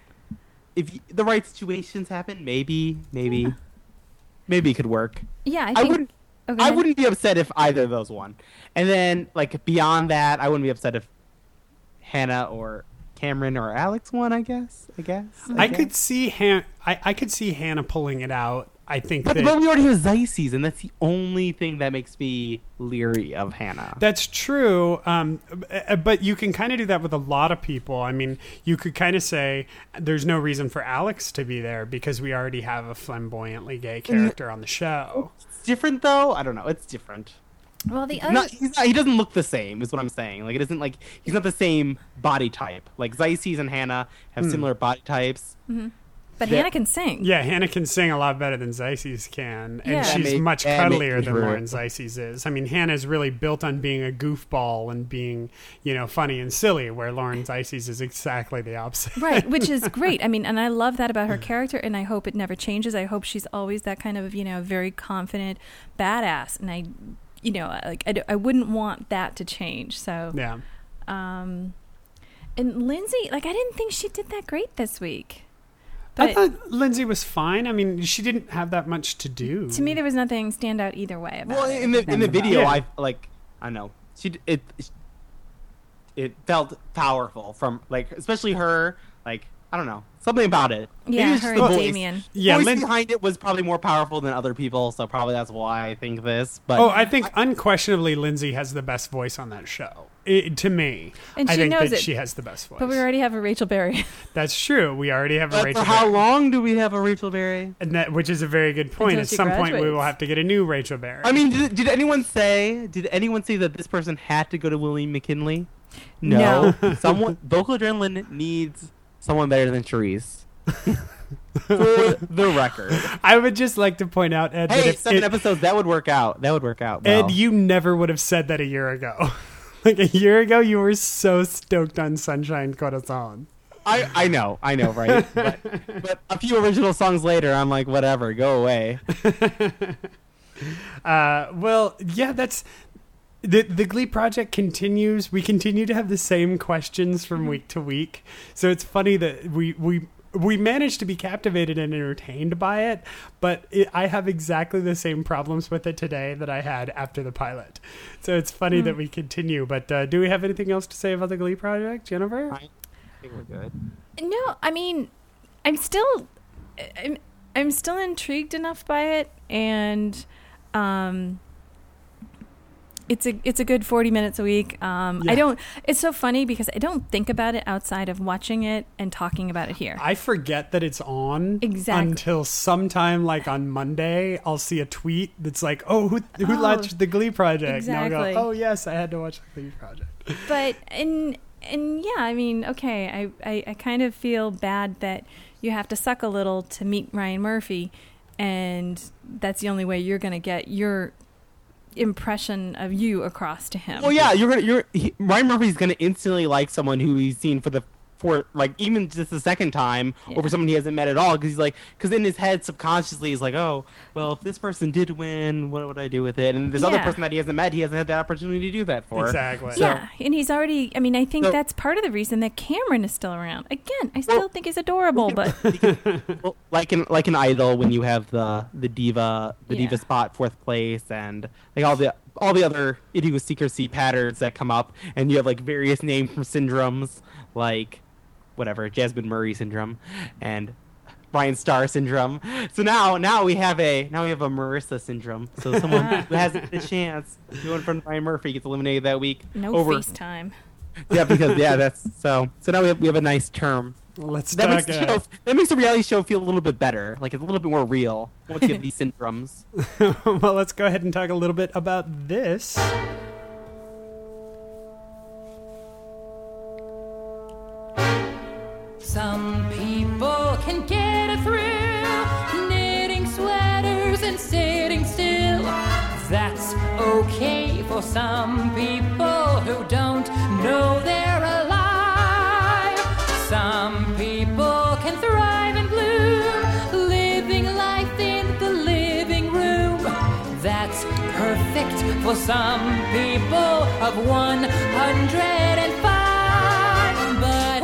if y- the right situations happen, maybe, maybe, maybe it could work. yeah, I I, think. wouldn't. oh, go I ahead. wouldn't be upset if either of those won. And then, like beyond that, I wouldn't be upset if Hannah or Cameron or Alex won. I guess. I guess. I guess. could see Han- I, I could see Hannah pulling it out. I think But, that but we already have Zeiss, and that's the only thing that makes me leery of Hannah. that's true. Um, b- but you can kind of do that with a lot of people. I mean, you could kind of say there's no reason for Alex to be there because we already have a flamboyantly gay character on the show. different though. I don't know. It's different. Well, the other Not, he's not, he doesn't look the same, is what I'm saying. Like it isn't like he's not the same body type. Like Xyces and Hannah have Hmm. similar body types. but Yeah. Hannah can sing. Yeah, Hannah can sing a lot better than Xyces can, and Yeah. she's That make- much that make cuddlier me than hurt. Lauren Xyces is. I mean, Hannah's really built on being a goofball and being, you know, funny and silly, where Lauren Xyces is exactly the opposite. Right, which is great. I mean, and I love that about her character, and I hope it never changes. I hope she's always that kind of, you know, very confident badass, and I, you know, like I, d- I wouldn't want that to change. So, Yeah. um, and Lindsay, like I didn't think she did that great this week. I But thought Lindsay was fine. I mean, she didn't have that much to do. to me, there was nothing stand out either way about Well, it. in the in the video, Yeah. I like I don't know. She d- it it felt powerful from like especially her. Like I don't know something about it. Maybe Yeah, it's her just and the voice. Damien. Yeah, voice Lin- behind it was probably more powerful than other people, so probably that's why I think this. But Oh, I think unquestionably Lindsay has the best voice on that show. It, to me, And I she think knows that it. she has the best voice. But we already have a Rachel Berry. That's true. We already have a But Rachel for how Berry. long do we have a Rachel Berry? And that, which is a very good point. Until At she some point, we will graduates. have to get a new Rachel Berry. I mean, did, did anyone say? Did anyone say that this person had to go to William McKinley? No. Someone vocal adrenaline needs someone better than Charisse. For the record. I would just like to point out, Ed, that Hey, if seven it- episodes, that would work out. That would work out. Ed, well. you never would have said that a year ago. Like a year ago, you were so stoked on Sunshine Corazon. I, I know, I know, right? but, but a few original songs later, I'm like, whatever, go away. Uh, well, yeah, that's the the Glee project continues. We continue to have the same questions from week to week. So it's funny that we we. We managed to be captivated and entertained by it, but it, I have exactly the same problems with it today that I had after the pilot. So it's funny Mm. that we continue. But uh, do we have anything else to say about the Glee project, Jennifer? I think we're good. No, I mean, I'm still, I'm, I'm still intrigued enough by it, and um, it's a it's a good forty minutes a week. Um, Yeah. I don't. It's so funny because I don't think about it outside of watching it and talking about it here. I forget that it's on Exactly. until sometime, like on Monday, I'll see a tweet that's like, "Oh, who who Oh, watched the Glee project?" And I'll exactly. go, "Oh yes, I had to watch the Glee project." But and and yeah, I mean, okay, I, I I kind of feel bad that you have to suck a little to meet Ryan Murphy, and that's the only way you're going to get your impression of you across to him. Well, yeah, you're gonna, you're he, Ryan Murphy's gonna instantly like someone who he's seen for the for like even just the second time Yeah. over someone he hasn't met at all because he's like because in his head subconsciously he's like, oh well, if this person did win, what would I do with it? And this other Yeah. person that he hasn't met, he hasn't had the opportunity to do that for. Exactly. So- Yeah, and he's already. I mean, I think So- that's part of the reason that Cameron is still around. Again, I still Well- think he's adorable, but Well, like in like an Idol, when you have the the diva the Yeah. diva spot fourth place and like all the all the other idiosyncrasy patterns that come up, and you have like various names from syndromes like whatever Jasmine Murray syndrome and Brian Starr syndrome. So now now we have a now we have a Marissa syndrome. So someone who has the chance to go in front of Ryan Murphy gets eliminated that week. no over FaceTime. yeah because yeah that's so so now we have we have a nice term. Let's That makes, talk. the Uh, show, that makes the reality show feel a little bit better. Like it's a little bit more real once you have these syndromes. well, let's go ahead and talk a little bit about this. Some people can get it through knitting sweaters and sitting still. That's okay for some people who don't know they're alive. Some people can thrive and bloom, living life in the living room. That's perfect for some people of one hundred and five. But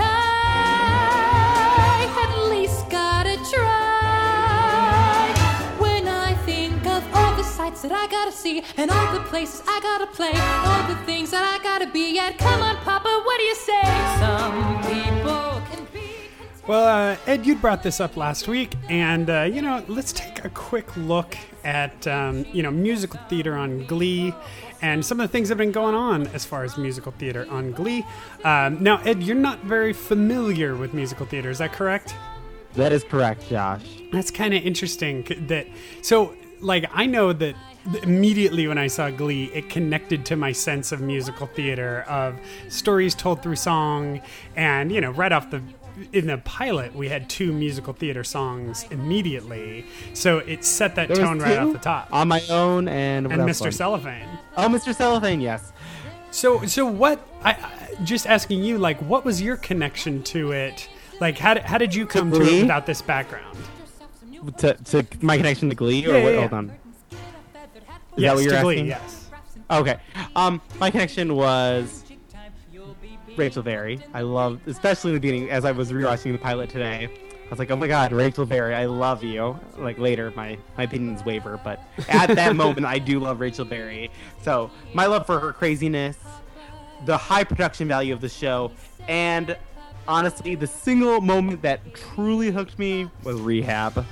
I at least gotta try. When I think of all the sights that I gotta see, and all the places I gotta play, all the things that I gotta be at. Come on, Papa, what do you say? Some people can be content. Well, uh, Ed, you brought this up last week, and uh, you know, let's take a quick look at um, you know musical theater on Glee, and some of the things that have been going on as far as musical theater on Glee. Um, now, Ed, you're not very familiar with musical theater, is that correct? That is correct, Josh. That's kind of interesting. c- That so like I know that immediately when I saw Glee, it connected to my sense of musical theater, of stories told through song, and you know, right off the in the pilot, we had two musical theater songs immediately, so it set that There was tone right two? off the top. On My Own and what and else Mister was- Cellophane. Oh, Mister Cellophane, yes. So, so what? I, I just asking you, like, what was your connection to it? Like, how did, how did you come to Glee? it without this background? To, to my connection to Glee, or Yeah, yeah, what? yeah. Hold on. Is yes, that what you're to Glee, asking? yes. Okay. Um, my connection was Rachel Berry. I love, especially in the beginning, as I was rewatching the pilot today. I was like, oh my god, Rachel Berry, I love you. Like later, my, my opinions waver, but at that moment, I do love Rachel Berry. So my love for her craziness, the high production value of the show, and honestly, the single moment that truly hooked me was Rehab.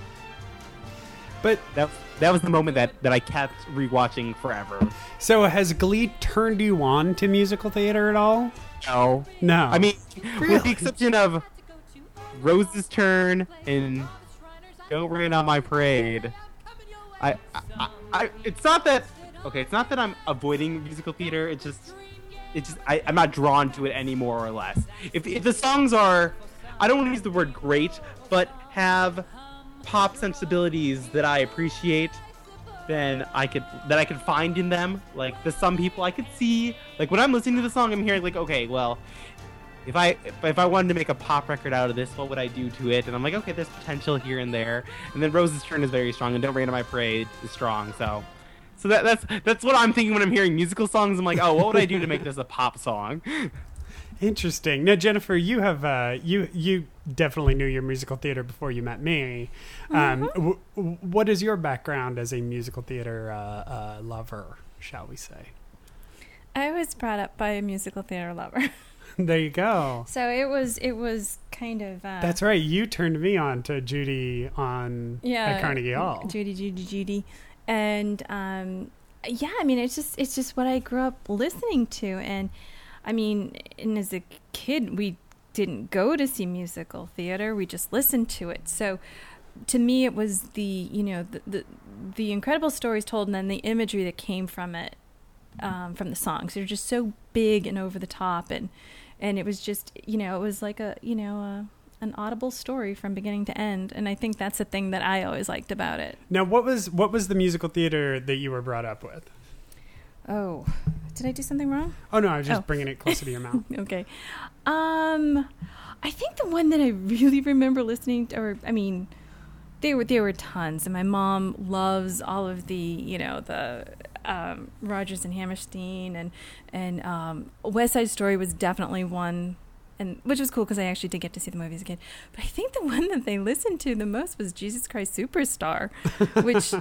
But That that was the moment that, that I kept rewatching forever. so has Glee turned you on to musical theater at all? No. No. I mean, with Really? the exception of Rose's Turn and Don't Rain on My Parade, I, I, I, I, it's not that, okay, it's not that I'm avoiding musical theater, it's just, it's just, I, I'm not drawn to it any more or less. If, if the songs are, I don't want to use the word great, but have pop sensibilities that I appreciate, then I could that I could find in them. Like the some people I could see. Like when I'm listening to the song, I'm hearing like, okay, well, if I if, if I wanted to make a pop record out of this, what would I do to it? And I'm like, okay, there's potential here and there. And then Rose's Turn is very strong, and Don't Rain on My Parade is strong. So, so that that's that's what I'm thinking when I'm hearing musical songs. I'm like, oh, what would I do to make this a pop song? Interesting. Now, Jennifer, you have uh, you you definitely knew your musical theater before you met me. Um, w- w- what is your background as a musical theater uh, uh, lover, shall we say? I was brought up by a musical theater lover. There you go. So it was it was kind of uh, That's right. You turned me on to Judy on yeah at Carnegie Hall. Judy Judy Judy, and um, yeah, I mean it's just it's just what I grew up listening to, and I mean, and as a kid we didn't go to see musical theater, we just listened to it. So to me it was the you know the the, the incredible stories told, and then the imagery that came from it. Um, from the songs, they're just so big and over the top, and and it was just you know it was like a you know a, an audible story from beginning to end, and I think that's the thing that I always liked about it. Now, what was what was the musical theater that you were brought up with? Oh, did I do something wrong? Oh no, I was just Oh. bringing it closer to your mouth. Okay, um, I think the one that I really remember listening to, or I mean, there were there were tons, and my mom loves all of the you know the. Um, Rodgers and Hammerstein and and um, West Side Story was definitely one, and which was cool because I actually did get to see the movie as a kid. But I think the one that they listened to the most was Jesus Christ Superstar, which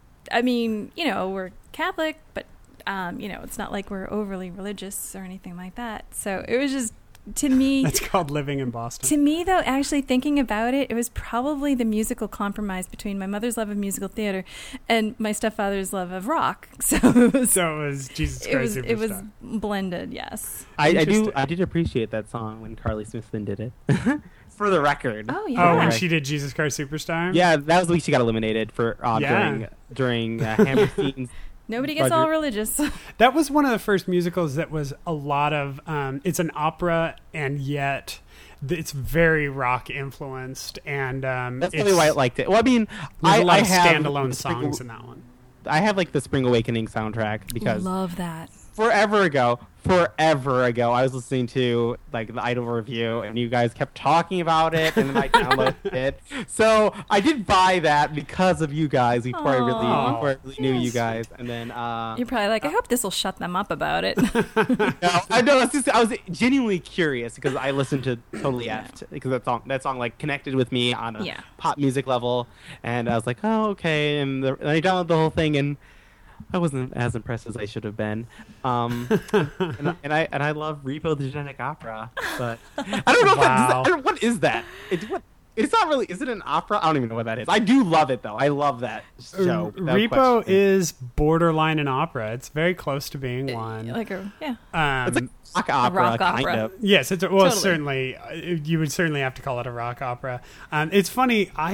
I mean, you know, we're Catholic, but um, you know, it's not like we're overly religious or anything like that. So it was just to me. That's called living in Boston. To me, though, actually thinking about it, it was probably the musical compromise between my mother's love of musical theater and my stepfather's love of rock. So it was, So it was Jesus it Christ was, Superstar. it was blended. Yes. I, I do Interesting. I did appreciate that song when Carly Smithson did it. For the record. Oh Oh, yeah. when she did Jesus Christ Superstar? Yeah, that was the week she got eliminated for uh, Yeah. during during uh, Hammerstein's. Nobody gets Roger. all religious. That was one of the first musicals that was a lot of, um, it's an opera and yet th- it's very rock influenced. And um, That's it's, probably why I liked it. Well, I mean, there's I, a lot I of have standalone the Spring- songs in that one. I have like the Spring Awakening soundtrack because Love that. forever ago, forever ago, I was listening to like the Idol review, and you guys kept talking about it, and then I downloaded it. So I did buy that because of you guys before I really, Aw. before I really knew you Yes. guys, and then uh, You're probably like, I hope this will shut them up about it. no, I know. It's just, I was genuinely curious because I listened to Totally Effed because that song, that song like connected with me on a Yeah. pop music level, and I was like, oh okay, and, the, and I downloaded the whole thing, and I wasn't as impressed as I should have been. Um, and, I- and I and I love Repo the Genetic Opera, but I don't know if Wow. that, I don't, what is that? It, what, it's not really. Is it an opera? I don't even know what that is. I do love it though. I love that show. without Repo question. is borderline an opera. It's very close to being one. like a yeah. Um, It's like rock opera, rock kind opera. of. Yes, it's a, well, Totally. certainly uh, you would certainly have to call it a rock opera. Um, it's funny. I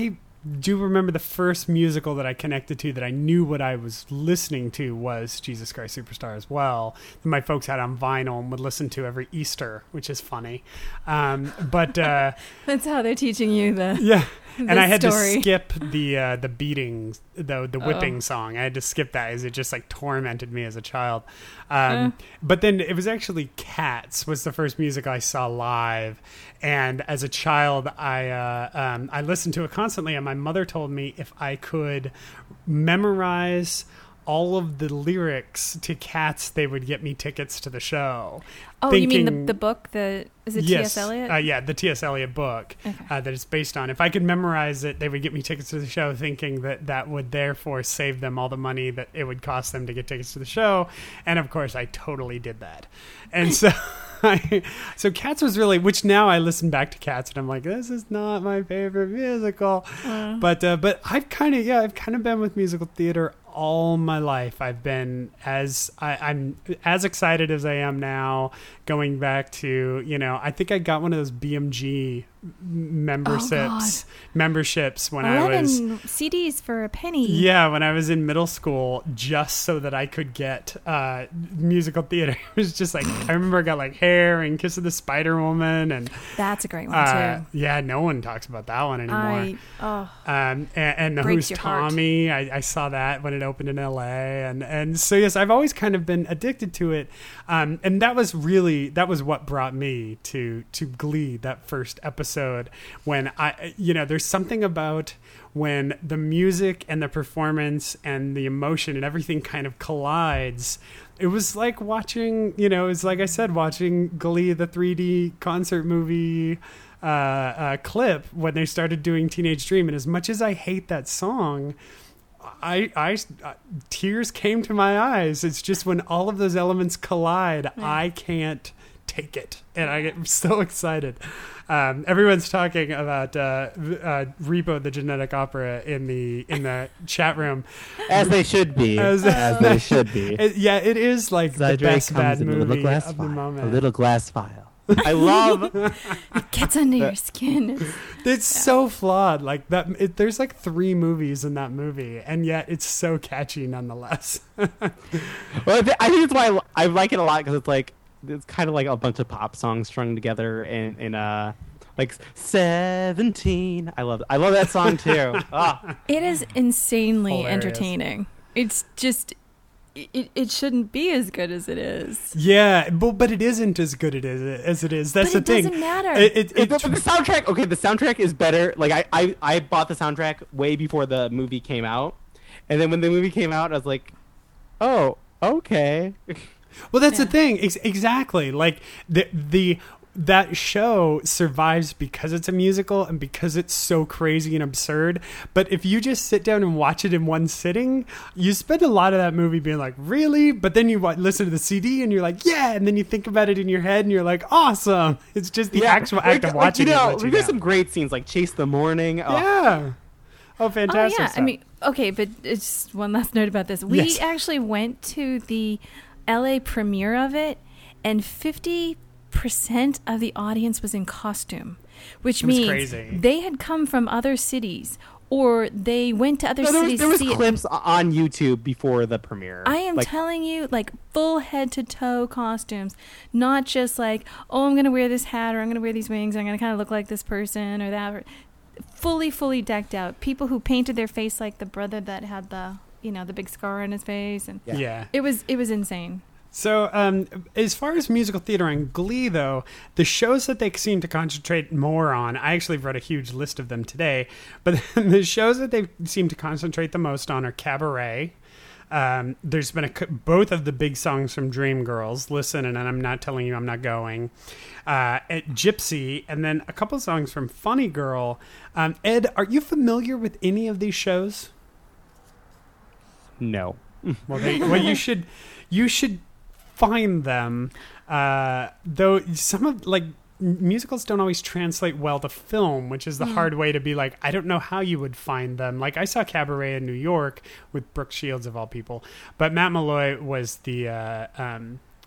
do remember the first musical that I connected to that I knew what I was listening to was Jesus Christ Superstar as well. That my folks had on vinyl and would listen to every Easter, which is funny. Um, but uh, That's how they're teaching you the yeah. And the I had story. to skip the uh, the beating, the the whipping Oh. song. I had to skip that as it just like tormented me as a child. Um, Uh. But then it was actually Cats was the first music I saw live, and as a child, I uh, um, I listened to it constantly. And my mother told me if I could memorize all of the lyrics to Cats, they would get me tickets to the show. Oh, you mean Thinking- the the book? The is it yes, T S. Eliot? Uh, yeah, the T S. Eliot book Okay. uh, that it's based on. If I could memorize it, they would get me tickets to the show, thinking that that would therefore save them all the money that it would cost them to get tickets to the show. And of course, I totally did that. And so, I, so Cats was really, which now I listen back to Cats and I'm like, this is not my favorite musical. Uh. But uh, but I've kind of yeah, I've kind of been with musical theater all my life. I've been as I, I'm as excited as I am now. Going back to, you know, I think I got one of those B M G memberships memberships when I was Eleven C Ds for a penny. yeah when I was in middle school, just so that I could get uh, musical theater. It was just like I remember I got like Hair and Kiss of the Spider Woman and That's a great one uh, too. yeah, no one talks about that one anymore. I oh Um, and, and Breaks Who's your heart. Tommy? I, I saw that when it opened in L A, and and so yes, I've always kind of been addicted to it, um, and that was really that was what brought me to to Glee. That first episode when I, you know, there's something about when the music and the performance and the emotion and everything kind of collides. It was like watching, you know, it's like I said, watching Glee, the three D concert movie uh, uh, clip when they started doing Teenage Dream. And as much as I hate that song, I, I, uh, tears came to my eyes. It's just when all of those elements collide, I can't take it. And I get so excited. Um, everyone's talking about uh, uh, Repo the Genetic Opera in the in the chat room. As they should be. As- As, they should be. It- yeah, it is like the Zydrate best bad comes in a movie little glass of the vial. moment. A little glass vial. I love. it gets under your skin. It's- It's so flawed. Like that, it, there's like three movies in that movie, and yet it's so catchy nonetheless. Well, I thi- I think it's why I, li- I like it a lot, because it's like it's kind of like a bunch of pop songs strung together in in a like seventeen. I love I love that song too. Ah. It is insanely Hilarious. entertaining. It's just it, it shouldn't be as good as it is. Yeah, but but it isn't as good it is as it is. That's But the it thing. doesn't matter. It, it, It- it- the, the soundtrack, okay, the soundtrack is better. Like I, I, I bought the soundtrack way before the movie came out, and then when the movie came out, I was like, oh, okay. well, that's Yeah. the thing. Ex- exactly. Like the the that show survives because it's a musical and because it's so crazy and absurd. But if you just sit down and watch it in one sitting, you spend a lot of that movie being like, really? But then you wa- listen to the C D and you're like, yeah. And then you think about it in your head and you're like, awesome. It's just the actual act like, of watching like, you know, it. lets you there's down. some great scenes like Chase the Morning. Oh, Yeah. Oh, Oh fantastic. yeah, I stuff. mean, okay, but it's just one last note about this. We Yes. actually went to the L A premiere of it, and fifty percent of the audience was in costume, which It was means crazy. they had come from other cities or they went to other No, there was, cities there was to see it. clips on YouTube before the premiere. I am like, telling you, like full head to toe costumes, not just like, oh, I'm going to wear this hat or I'm going to wear these wings. And I'm going to kind of look like this person or that. Fully, fully decked out. People who painted their face like the brother that had the, you know, the big scar on his face, and Yeah. yeah. it was it was insane. So, um, as far as musical theater and Glee, though, the shows that they seem to concentrate more on, I actually wrote a huge list of them today, but the shows that they seem to concentrate the most on are Cabaret. Um, there's been a, c- both of the big songs from Dreamgirls, Listen, and I'm Not Telling You I'm Not Going, uh, at Gypsy, and then a couple songs from Funny Girl. Um, Ed, are you familiar with any of these shows? no. Well, they, well, you should, you should find them. Uh, though some of like m- musicals don't always translate well to film, which is the hard way to be like, I don't know how you would find them. Like I saw Cabaret in New York with Brooke Shields of all people, but Matt Malloy was the uh, um,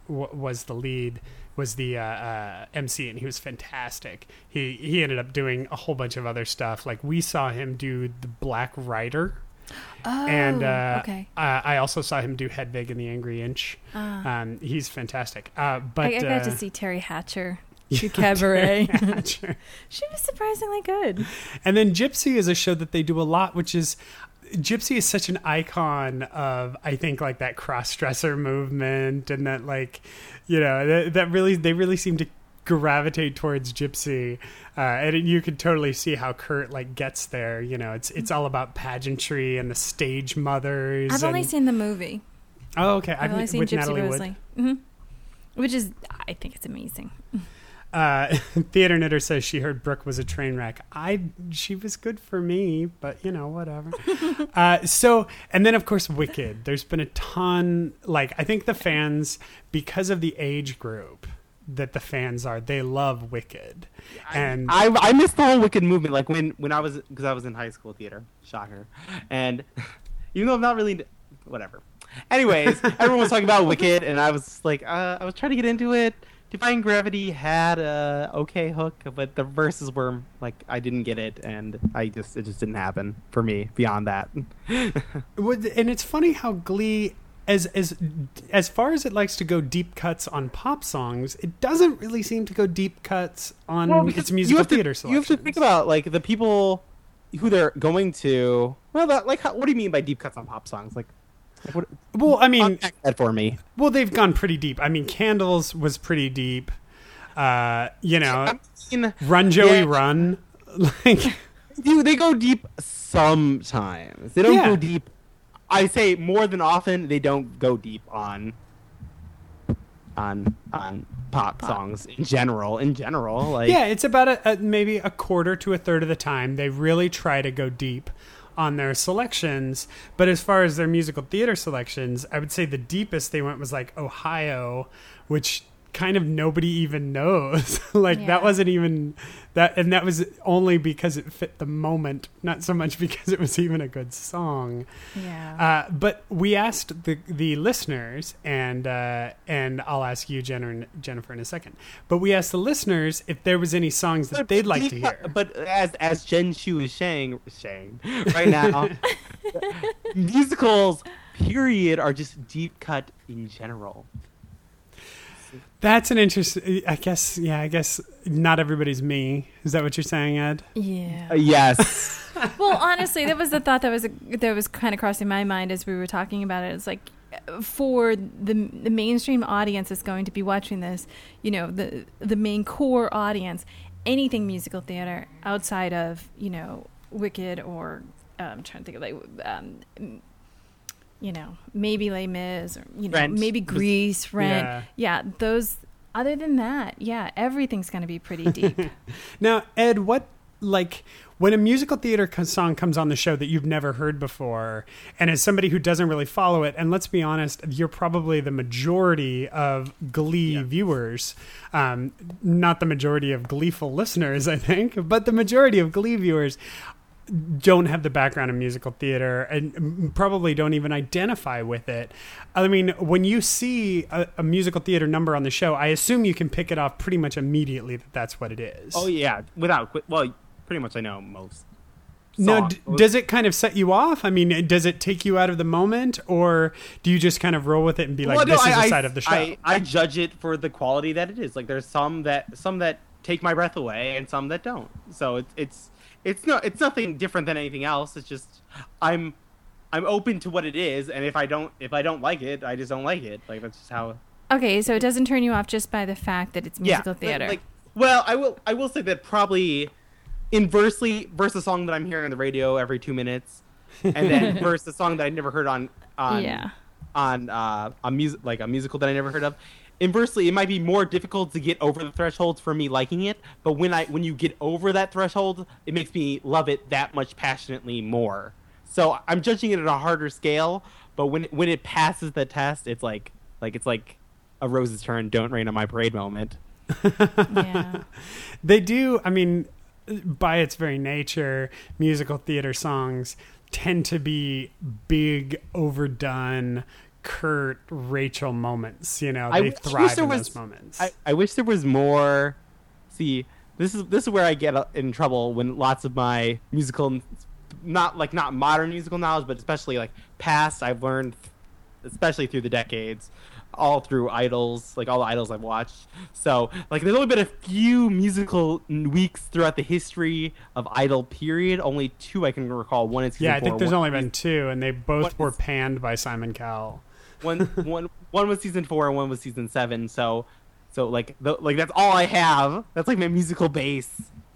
w- was the lead, was the uh, uh, M C, and he was fantastic. He he ended up doing a whole bunch of other stuff. Like we saw him do the Black Rider. Oh, and uh, okay. uh, I also saw him do Hedwig and the Angry Inch. Uh, Um, he's fantastic. Uh, but I, I got uh, to see Terry Hatcher do Cabaret. Hatcher. She was surprisingly good. And then Gypsy is a show that they do a lot, which is Gypsy is such an icon of, I think, like that cross-dresser movement, and that, like, you know, that, that really, they really seem to gravitate towards Gypsy, uh, and you could totally see how Kurt like gets there. You know, it's it's all about pageantry and the stage mothers. I've only and- seen the movie. Oh, okay. I've only seen with Gypsy Natalie Wood. Rosalie. hmm Which is, I think it's amazing. Uh, Theater Knitter says she heard Brooke was a train wreck. I she was good for me, but you know, whatever. uh, so, and then of course Wicked. There's been a ton. Like I think the fans, because of the age group that the fans are, they love Wicked. And I I missed the whole Wicked movement. Like when when I was because I was in high school theater. Shocker. And even though I'm not really whatever. Anyways, everyone was talking about Wicked, and I was like, uh, I was trying to get into it. Defying Gravity had a okay hook, but the verses were like I didn't get it, and I just it just didn't happen for me. Beyond that, Would- and it's funny how Glee, as as as far as it likes to go deep cuts on pop songs, it doesn't really seem to go deep cuts on Well, because its musical you have to- theater You selections. have to think about like the people who they're going to. Well, that, like, how, what do you mean by deep cuts on pop songs? Like, like what? Well, I mean, Unpack that for me. well, they've gone pretty deep. I mean, Candles was pretty deep. Uh, you know, I mean, Run Joey yeah. Run. Like, Dude, they go deep sometimes. They don't Yeah. go deep. I say more than often they don't go deep on on on pop, songs in general. In general, like yeah, it's about a, a maybe a quarter to a third of the time they really try to go deep on their selections. But as far as their musical theater selections, I would say the deepest they went was like Ohio, which kind of nobody even knows. Like Yeah. that wasn't even that, and that was only because it fit the moment, not so much because it was even a good song. Yeah. Uh, but we asked the the listeners, and uh, and I'll ask you, Jennifer, Jennifer, in a second. But we asked the listeners if there was any songs that But they'd like deep to cut- hear. But as as Jen Shu is saying, saying right now, musicals, period, are just deep cut in general. That's an interesting. I guess. Yeah. I guess not everybody's me. Is that what you're saying, Ed? yeah. Uh, yes. Well, honestly, that was the thought that was that was kind of crossing my mind as we were talking about it. It's like for the the mainstream audience that's going to be watching this, you know, the the main core audience, anything musical theater outside of, you know, Wicked or um, I'm trying to think of like um, you know, maybe Les Mis or you know Rent. maybe Grease, Rent. Yeah. Yeah, those. Other than that, yeah, everything's going to be pretty deep. Now, Ed, what like when a musical theater co- song comes on the show that you've never heard before, and as somebody who doesn't really follow it, and let's be honest, you're probably the majority of Glee Yeah. viewers, um, not the majority of gleeful listeners, I think, but the majority of Glee viewers don't have the background in musical theater and probably don't even identify with it. I mean, when you see a, a musical theater number on the show, I assume you can pick it off pretty much immediately that that's what it is. Oh yeah, without qu- well, pretty much I know most. No, songs. d- does it kind of set you off? I mean, does it take you out of the moment, or do you just kind of roll with it and be like, Well, no, this is I- a I- side of the show? I, I judge it for the quality that it is. Like there's some that some that take my breath away and some that don't. So it's it's it's no it's nothing different than anything else. It's just I'm I'm open to what it is, and if I don't if I don't like it, I just don't like it. Like that's just how. Okay, so it doesn't turn you off just by the fact that it's musical yeah, theater. Like, well, I will I will say that probably inversely versus a song that I'm hearing on the radio every two minutes, and then versus a song that I never heard on on yeah. on uh, a music like a musical that I never heard of. Inversely, it might be more difficult to get over the threshold for me liking it, but when I when you get over that threshold, it makes me love it that much passionately more. So I'm judging it at a harder scale, but when when it passes the test, it's like like it's like a Rose's Turn, Don't Rain on My Parade moment. Yeah. They do, I mean, by its very nature, musical theater songs tend to be big, overdone, Kurt, Rachel moments. You know, I they wish- I wish thrive there in was- those moments. I, I wish there was more. See, this is this is where I get uh, in trouble when lots of my musical, not like not modern musical knowledge, but especially like past, I've learned, especially through the decades, all through Idols, like all the Idols I've watched. So like, there's only been a few musical weeks throughout the history of Idol period. Only two I can recall. One is yeah, I think there's one, only been two, and they both What were is- panned by Simon Cowell. one one one was season four and one was season seven. So. So like the, like that's all I have. That's like my musical base.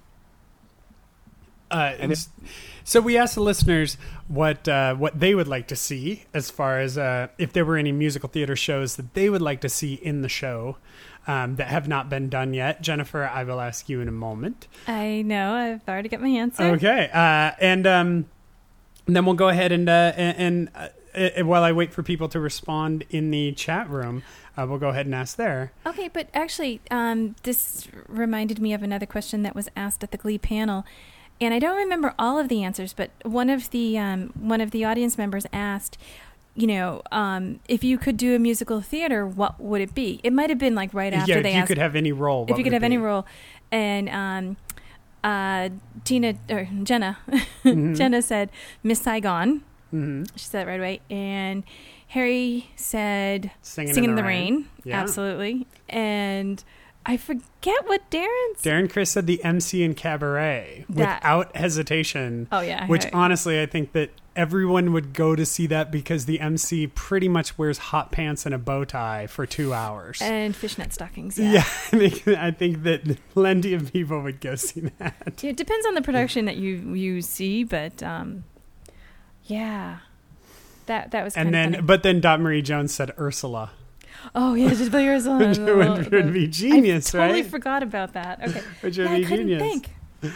Uh, And s- so we asked the listeners what uh, what they would like to see as far as uh, if there were any musical theater shows that they would like to see in the show um, that have not been done yet. Jennifer, I will ask you in a moment. I know. I've already got my answer. Okay, uh, and, um, and then we'll go ahead and uh, and, and uh, uh, while I wait for people to respond in the chat room, uh, we'll go ahead and ask there. Okay, but actually, um, this reminded me of another question that was asked at the Glee panel, and I don't remember all of the answers. But one of the um, one of the audience members asked, you know, um, if you could do a musical theater, what would it be? It might have been like right after yeah, they if you asked could have any role. if what you would could it have any be? role, and um, uh, Tina or Jenna, Mhm. Jenna said Miss Saigon. Mhm. She said it right away, and Harry said Singing, Singing in in the, the Rain. Yeah. Absolutely. And I forget what Darren said. Darren Chris said the M C in Cabaret That- without hesitation. Oh, yeah. Which Harry. honestly, I think that everyone would go to see that because the M C pretty much wears hot pants and a bow tie for two hours. And fishnet stockings. Yeah. yeah, I think, I think that plenty of people would go see that. Yeah, it depends on the production that you you see, but um, yeah. That that was kind And of then, funny. but then Dot Marie Jones said Ursula, Oh, yeah, just play yours on. which would, would be genius, I totally right? forgot about that. Okay. Which Yeah, would I be couldn't genius. think.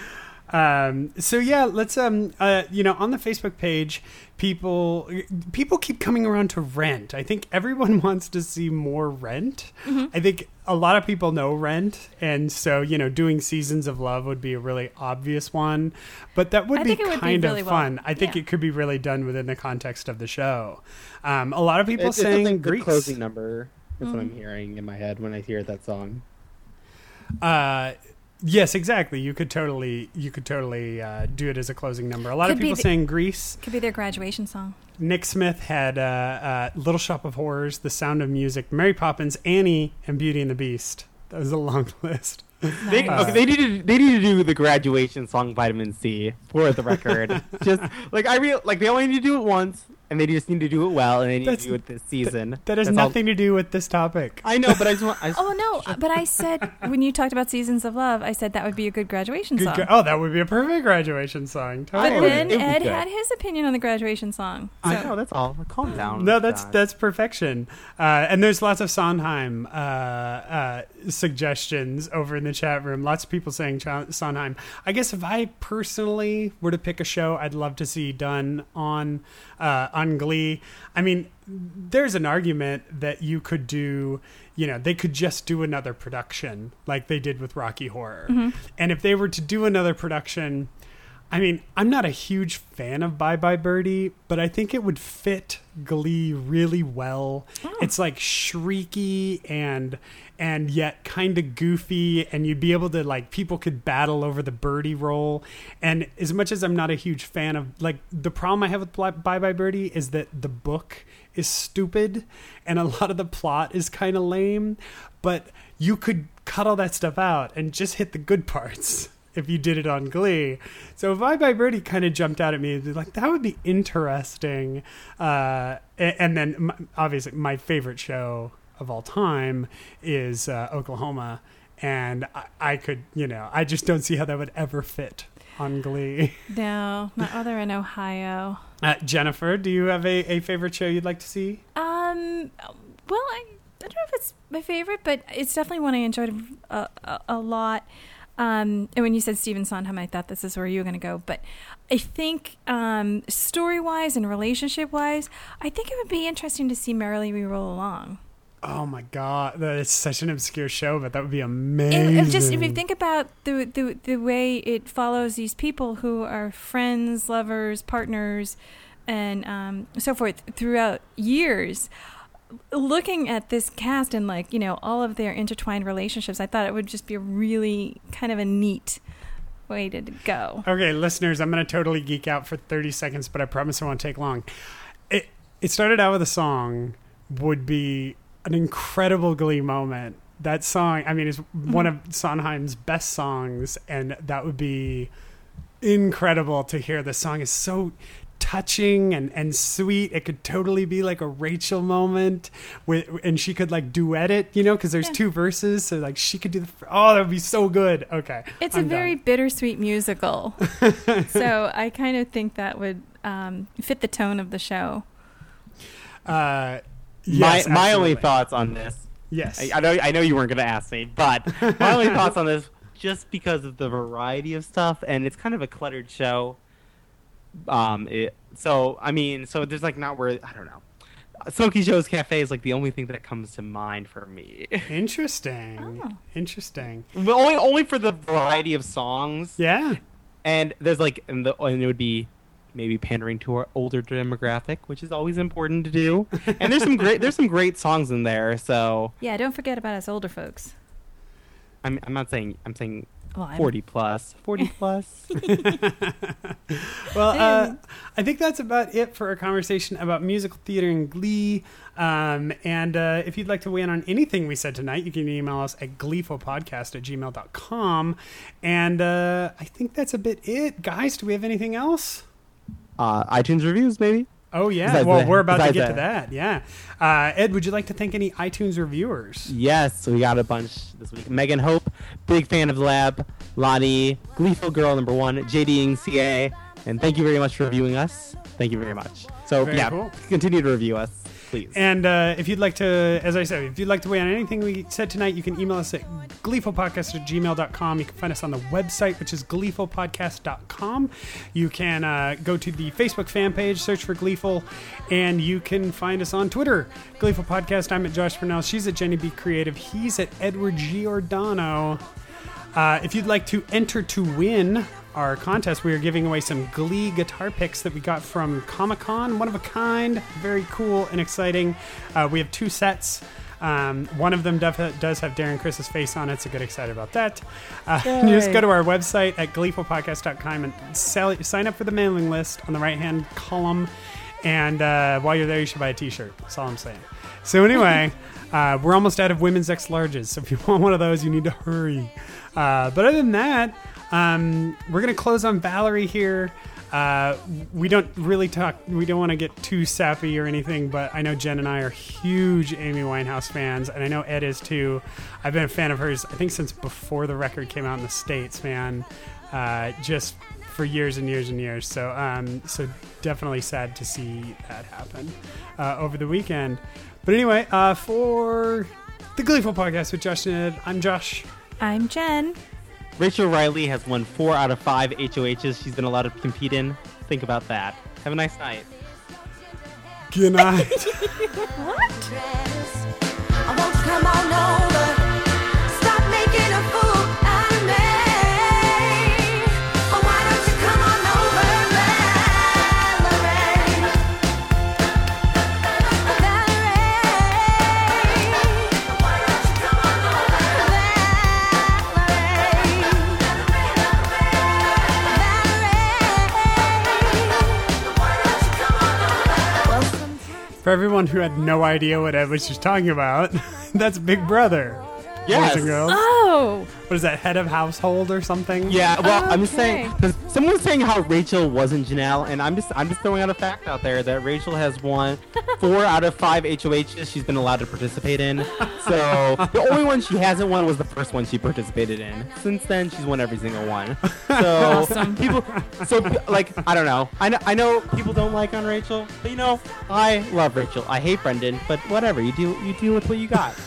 Um, so yeah, let's um, uh, you know, on the Facebook page, people people keep coming around to Rent. I think everyone wants to see more Rent. Mm-hmm. I think a lot of people know Rent, and so you know, doing Seasons of Love would be a really obvious one, but that would I be think it would be kind really of well- fun. I think yeah. it could be really done within the context of the show. Um, a lot of people It's, it's saying something the Grease. closing number. That's what Mhm. I'm hearing in my head when I hear that song. Uh, yes, exactly. You could totally, you could totally uh, do it as a closing number. A lot of Could be people the- saying Grease. Could be their graduation song. Nick Smith had uh, uh, Little Shop of Horrors, The Sound of Music, Mary Poppins, Annie, and Beauty and the Beast. That was a long list. They, Nice. okay, they need to they need to do the graduation song Vitamin C for the record. Just like I real like they only need to do it once, and they just need to do it well, and they need That's- to do it this season. That has That's all- nothing to do with this topic. I know, but I just want. I just, Oh, no. But I said, when you talked about Seasons of Love, I said that would be a good graduation Good song. gra- oh, that would be a perfect graduation song. But Totally. would- then it would be Ed good. had his opinion on the graduation song. So. I know that's all. Calm down. No, with that's that. that's perfection. Uh, and there's lots of Sondheim uh, uh, suggestions over in the chat room. Lots of people saying Ch- Sondheim. I guess if I personally were to pick a show, I'd love to see done on uh, on Glee. I mean, there's an argument that you could do. You know, they could just do another production like they did with Rocky Horror. Mm-hmm. And if they were to do another production, I mean, I'm not a huge fan of Bye Bye Birdie, but I think it would fit Glee really well. Oh. It's like shrieky and and yet kind of goofy, and you'd be able to like people could battle over the birdie role. And as much as I'm not a huge fan of like the problem I have with Bye Bye Birdie is that the book is stupid and a lot of the plot is kind of lame, but you could cut all that stuff out and just hit the good parts if you did it on Glee. So Bye Bye Birdie kind of jumped out at me. Like, that would be interesting. Uh, a- and then, m- obviously, my favorite show of all time is uh, Oklahoma. And I, I could, you know, I just don't see how that would ever fit on Glee. No, not while they're in Ohio. Uh, Jennifer, do you have a, a favorite show you'd like to see? Um, well, I, I don't know if it's my favorite, but it's definitely one I enjoyed a, a, a lot. Um, and when you said Stephen Sondheim, I thought this is where you were going to go. But I think um, story-wise and relationship-wise, I think it would be interesting to see Merrily We Roll Along. Oh my God, that is such an obscure show, but that would be It, amazing. it just if you think about the, the the way it follows these people who are friends, lovers, partners, and um, so forth throughout years, looking at this cast and like, you know, all of their intertwined relationships, I thought it would just be a really kind of a neat way to go. Okay, listeners, I'm going to totally geek out for thirty seconds, but I promise it won't take long. It it started out with a song would be an incredible Glee moment. That song, I mean, is mm-hmm. one of Sondheim's best songs, and that would be incredible to hear. The song is so touching and, and sweet. It could totally be like a Rachel moment with, and she could like duet it, you know, because there's yeah. two verses, so like she could do the. Oh, that would be so good. Okay, it's I'm a very done. bittersweet musical, so I kind of think that would um, fit the tone of the show. Uh, yes, my my only absolutely. thoughts on this. Yes, I, I know I know you weren't going to ask me, but my only thoughts on this, just because of the variety of stuff, and it's kind of a cluttered show. Um, it, so I mean, so there's like not where I don't know. Smokey Joe's Cafe is like the only thing that comes to mind for me. Interesting. Oh. Interesting. But only only for the variety of songs. Yeah. And there's like, and, the, and it would be maybe pandering to our older demographic, which is always important to do. And there's some great there's some great songs in there. So yeah, don't forget about us older folks. I'm I'm not saying I'm saying. Well, I'm- forty plus. forty plus. Well, uh, I think that's about it for our conversation about musical theater and Glee. Um, and uh, if you'd like to weigh in on anything we said tonight, you can email us at gleefulpodcast at gmail dot com. And uh, I think that's a bit it. Guys, do we have anything else? Uh, iTunes reviews, maybe? Oh, yeah. Besides well, that- we're about to besides get to that. Yeah. Uh, Ed, would you like to thank any iTunes reviewers? Yes, we got a bunch this week. Megan Hope, big fan of the lab. Lonnie, Gleeful Girl number one, J D ing C A, and thank you very much for reviewing us. Thank you very much. So Very yeah, cool. continue to review us, please. And uh, if you'd like to, as I said, if you'd like to weigh on anything we said tonight, you can email us at gleefulpodcast at gmail dot com. You can find us on the website, which is gleefulpodcast dot com. You can uh, go to the Facebook fan page, search for Gleeful, and you can find us on Twitter, Gleeful Podcast. I'm at Josh Purnell. She's at Jenny B. Creative. He's at Edward Giordano. Uh, if you'd like to enter to win our contest, we are giving away some Glee guitar picks that we got from Comic-Con. One of a kind, very cool and exciting. Uh, we have two sets. Um, one of them does have Darren Chris's face on it, so get excited about that. Uh, you just go to our website at gleefulpodcast dot com and sell, sign up for the mailing list on the right-hand column. And uh, while you're there, you should buy a t-shirt. That's all I'm saying. So anyway, uh, we're almost out of women's X larges, so if you want one of those, you need to hurry. Uh, but other than that, um, we're going to close on Valerie here. Uh, we don't really talk, we don't want to get too sappy or anything, but I know Jen and I are huge Amy Winehouse fans, and I know Ed is too. I've been a fan of hers, I think, since before the record came out in the States, man. Uh, just for years and years and years. So, um, so definitely sad to see that happen uh, over the weekend. But anyway, uh, for the Gleeful Podcast with Josh and Ed, I'm Josh. I'm Jen. Rachel Riley has won four out of five H O Hs she's been allowed to compete in. Think about that. Have a nice night. Good night. What? I won't come on over. Stop making a fool out of me. Oh, why don't you come on over, Valerie? Valerie. Why don't you come on over, Valerie? Valerie. Why don't you come on over? Well, sometimes. For everyone who had no idea what Ed was just talking about, that's Big Brother. Yes. Boys and girls. Oh, What is that, head of household or something? Yeah, well, I'm just Okay. saying, because someone was saying how Rachel wasn't Janelle, and I'm just I'm just throwing out a fact out there that Rachel has won four out of five H O Hs she's been allowed to participate in. So the only one she hasn't won was the first one she participated in. Since then, she's won every single one. So people, so like I don't know. I know I know people don't like on Rachel, but you know I love Rachel. I hate Brendan, but whatever. You deal you deal with what you got.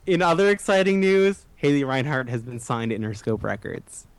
In other exciting news, Haley Reinhart has been signed to Interscope Records.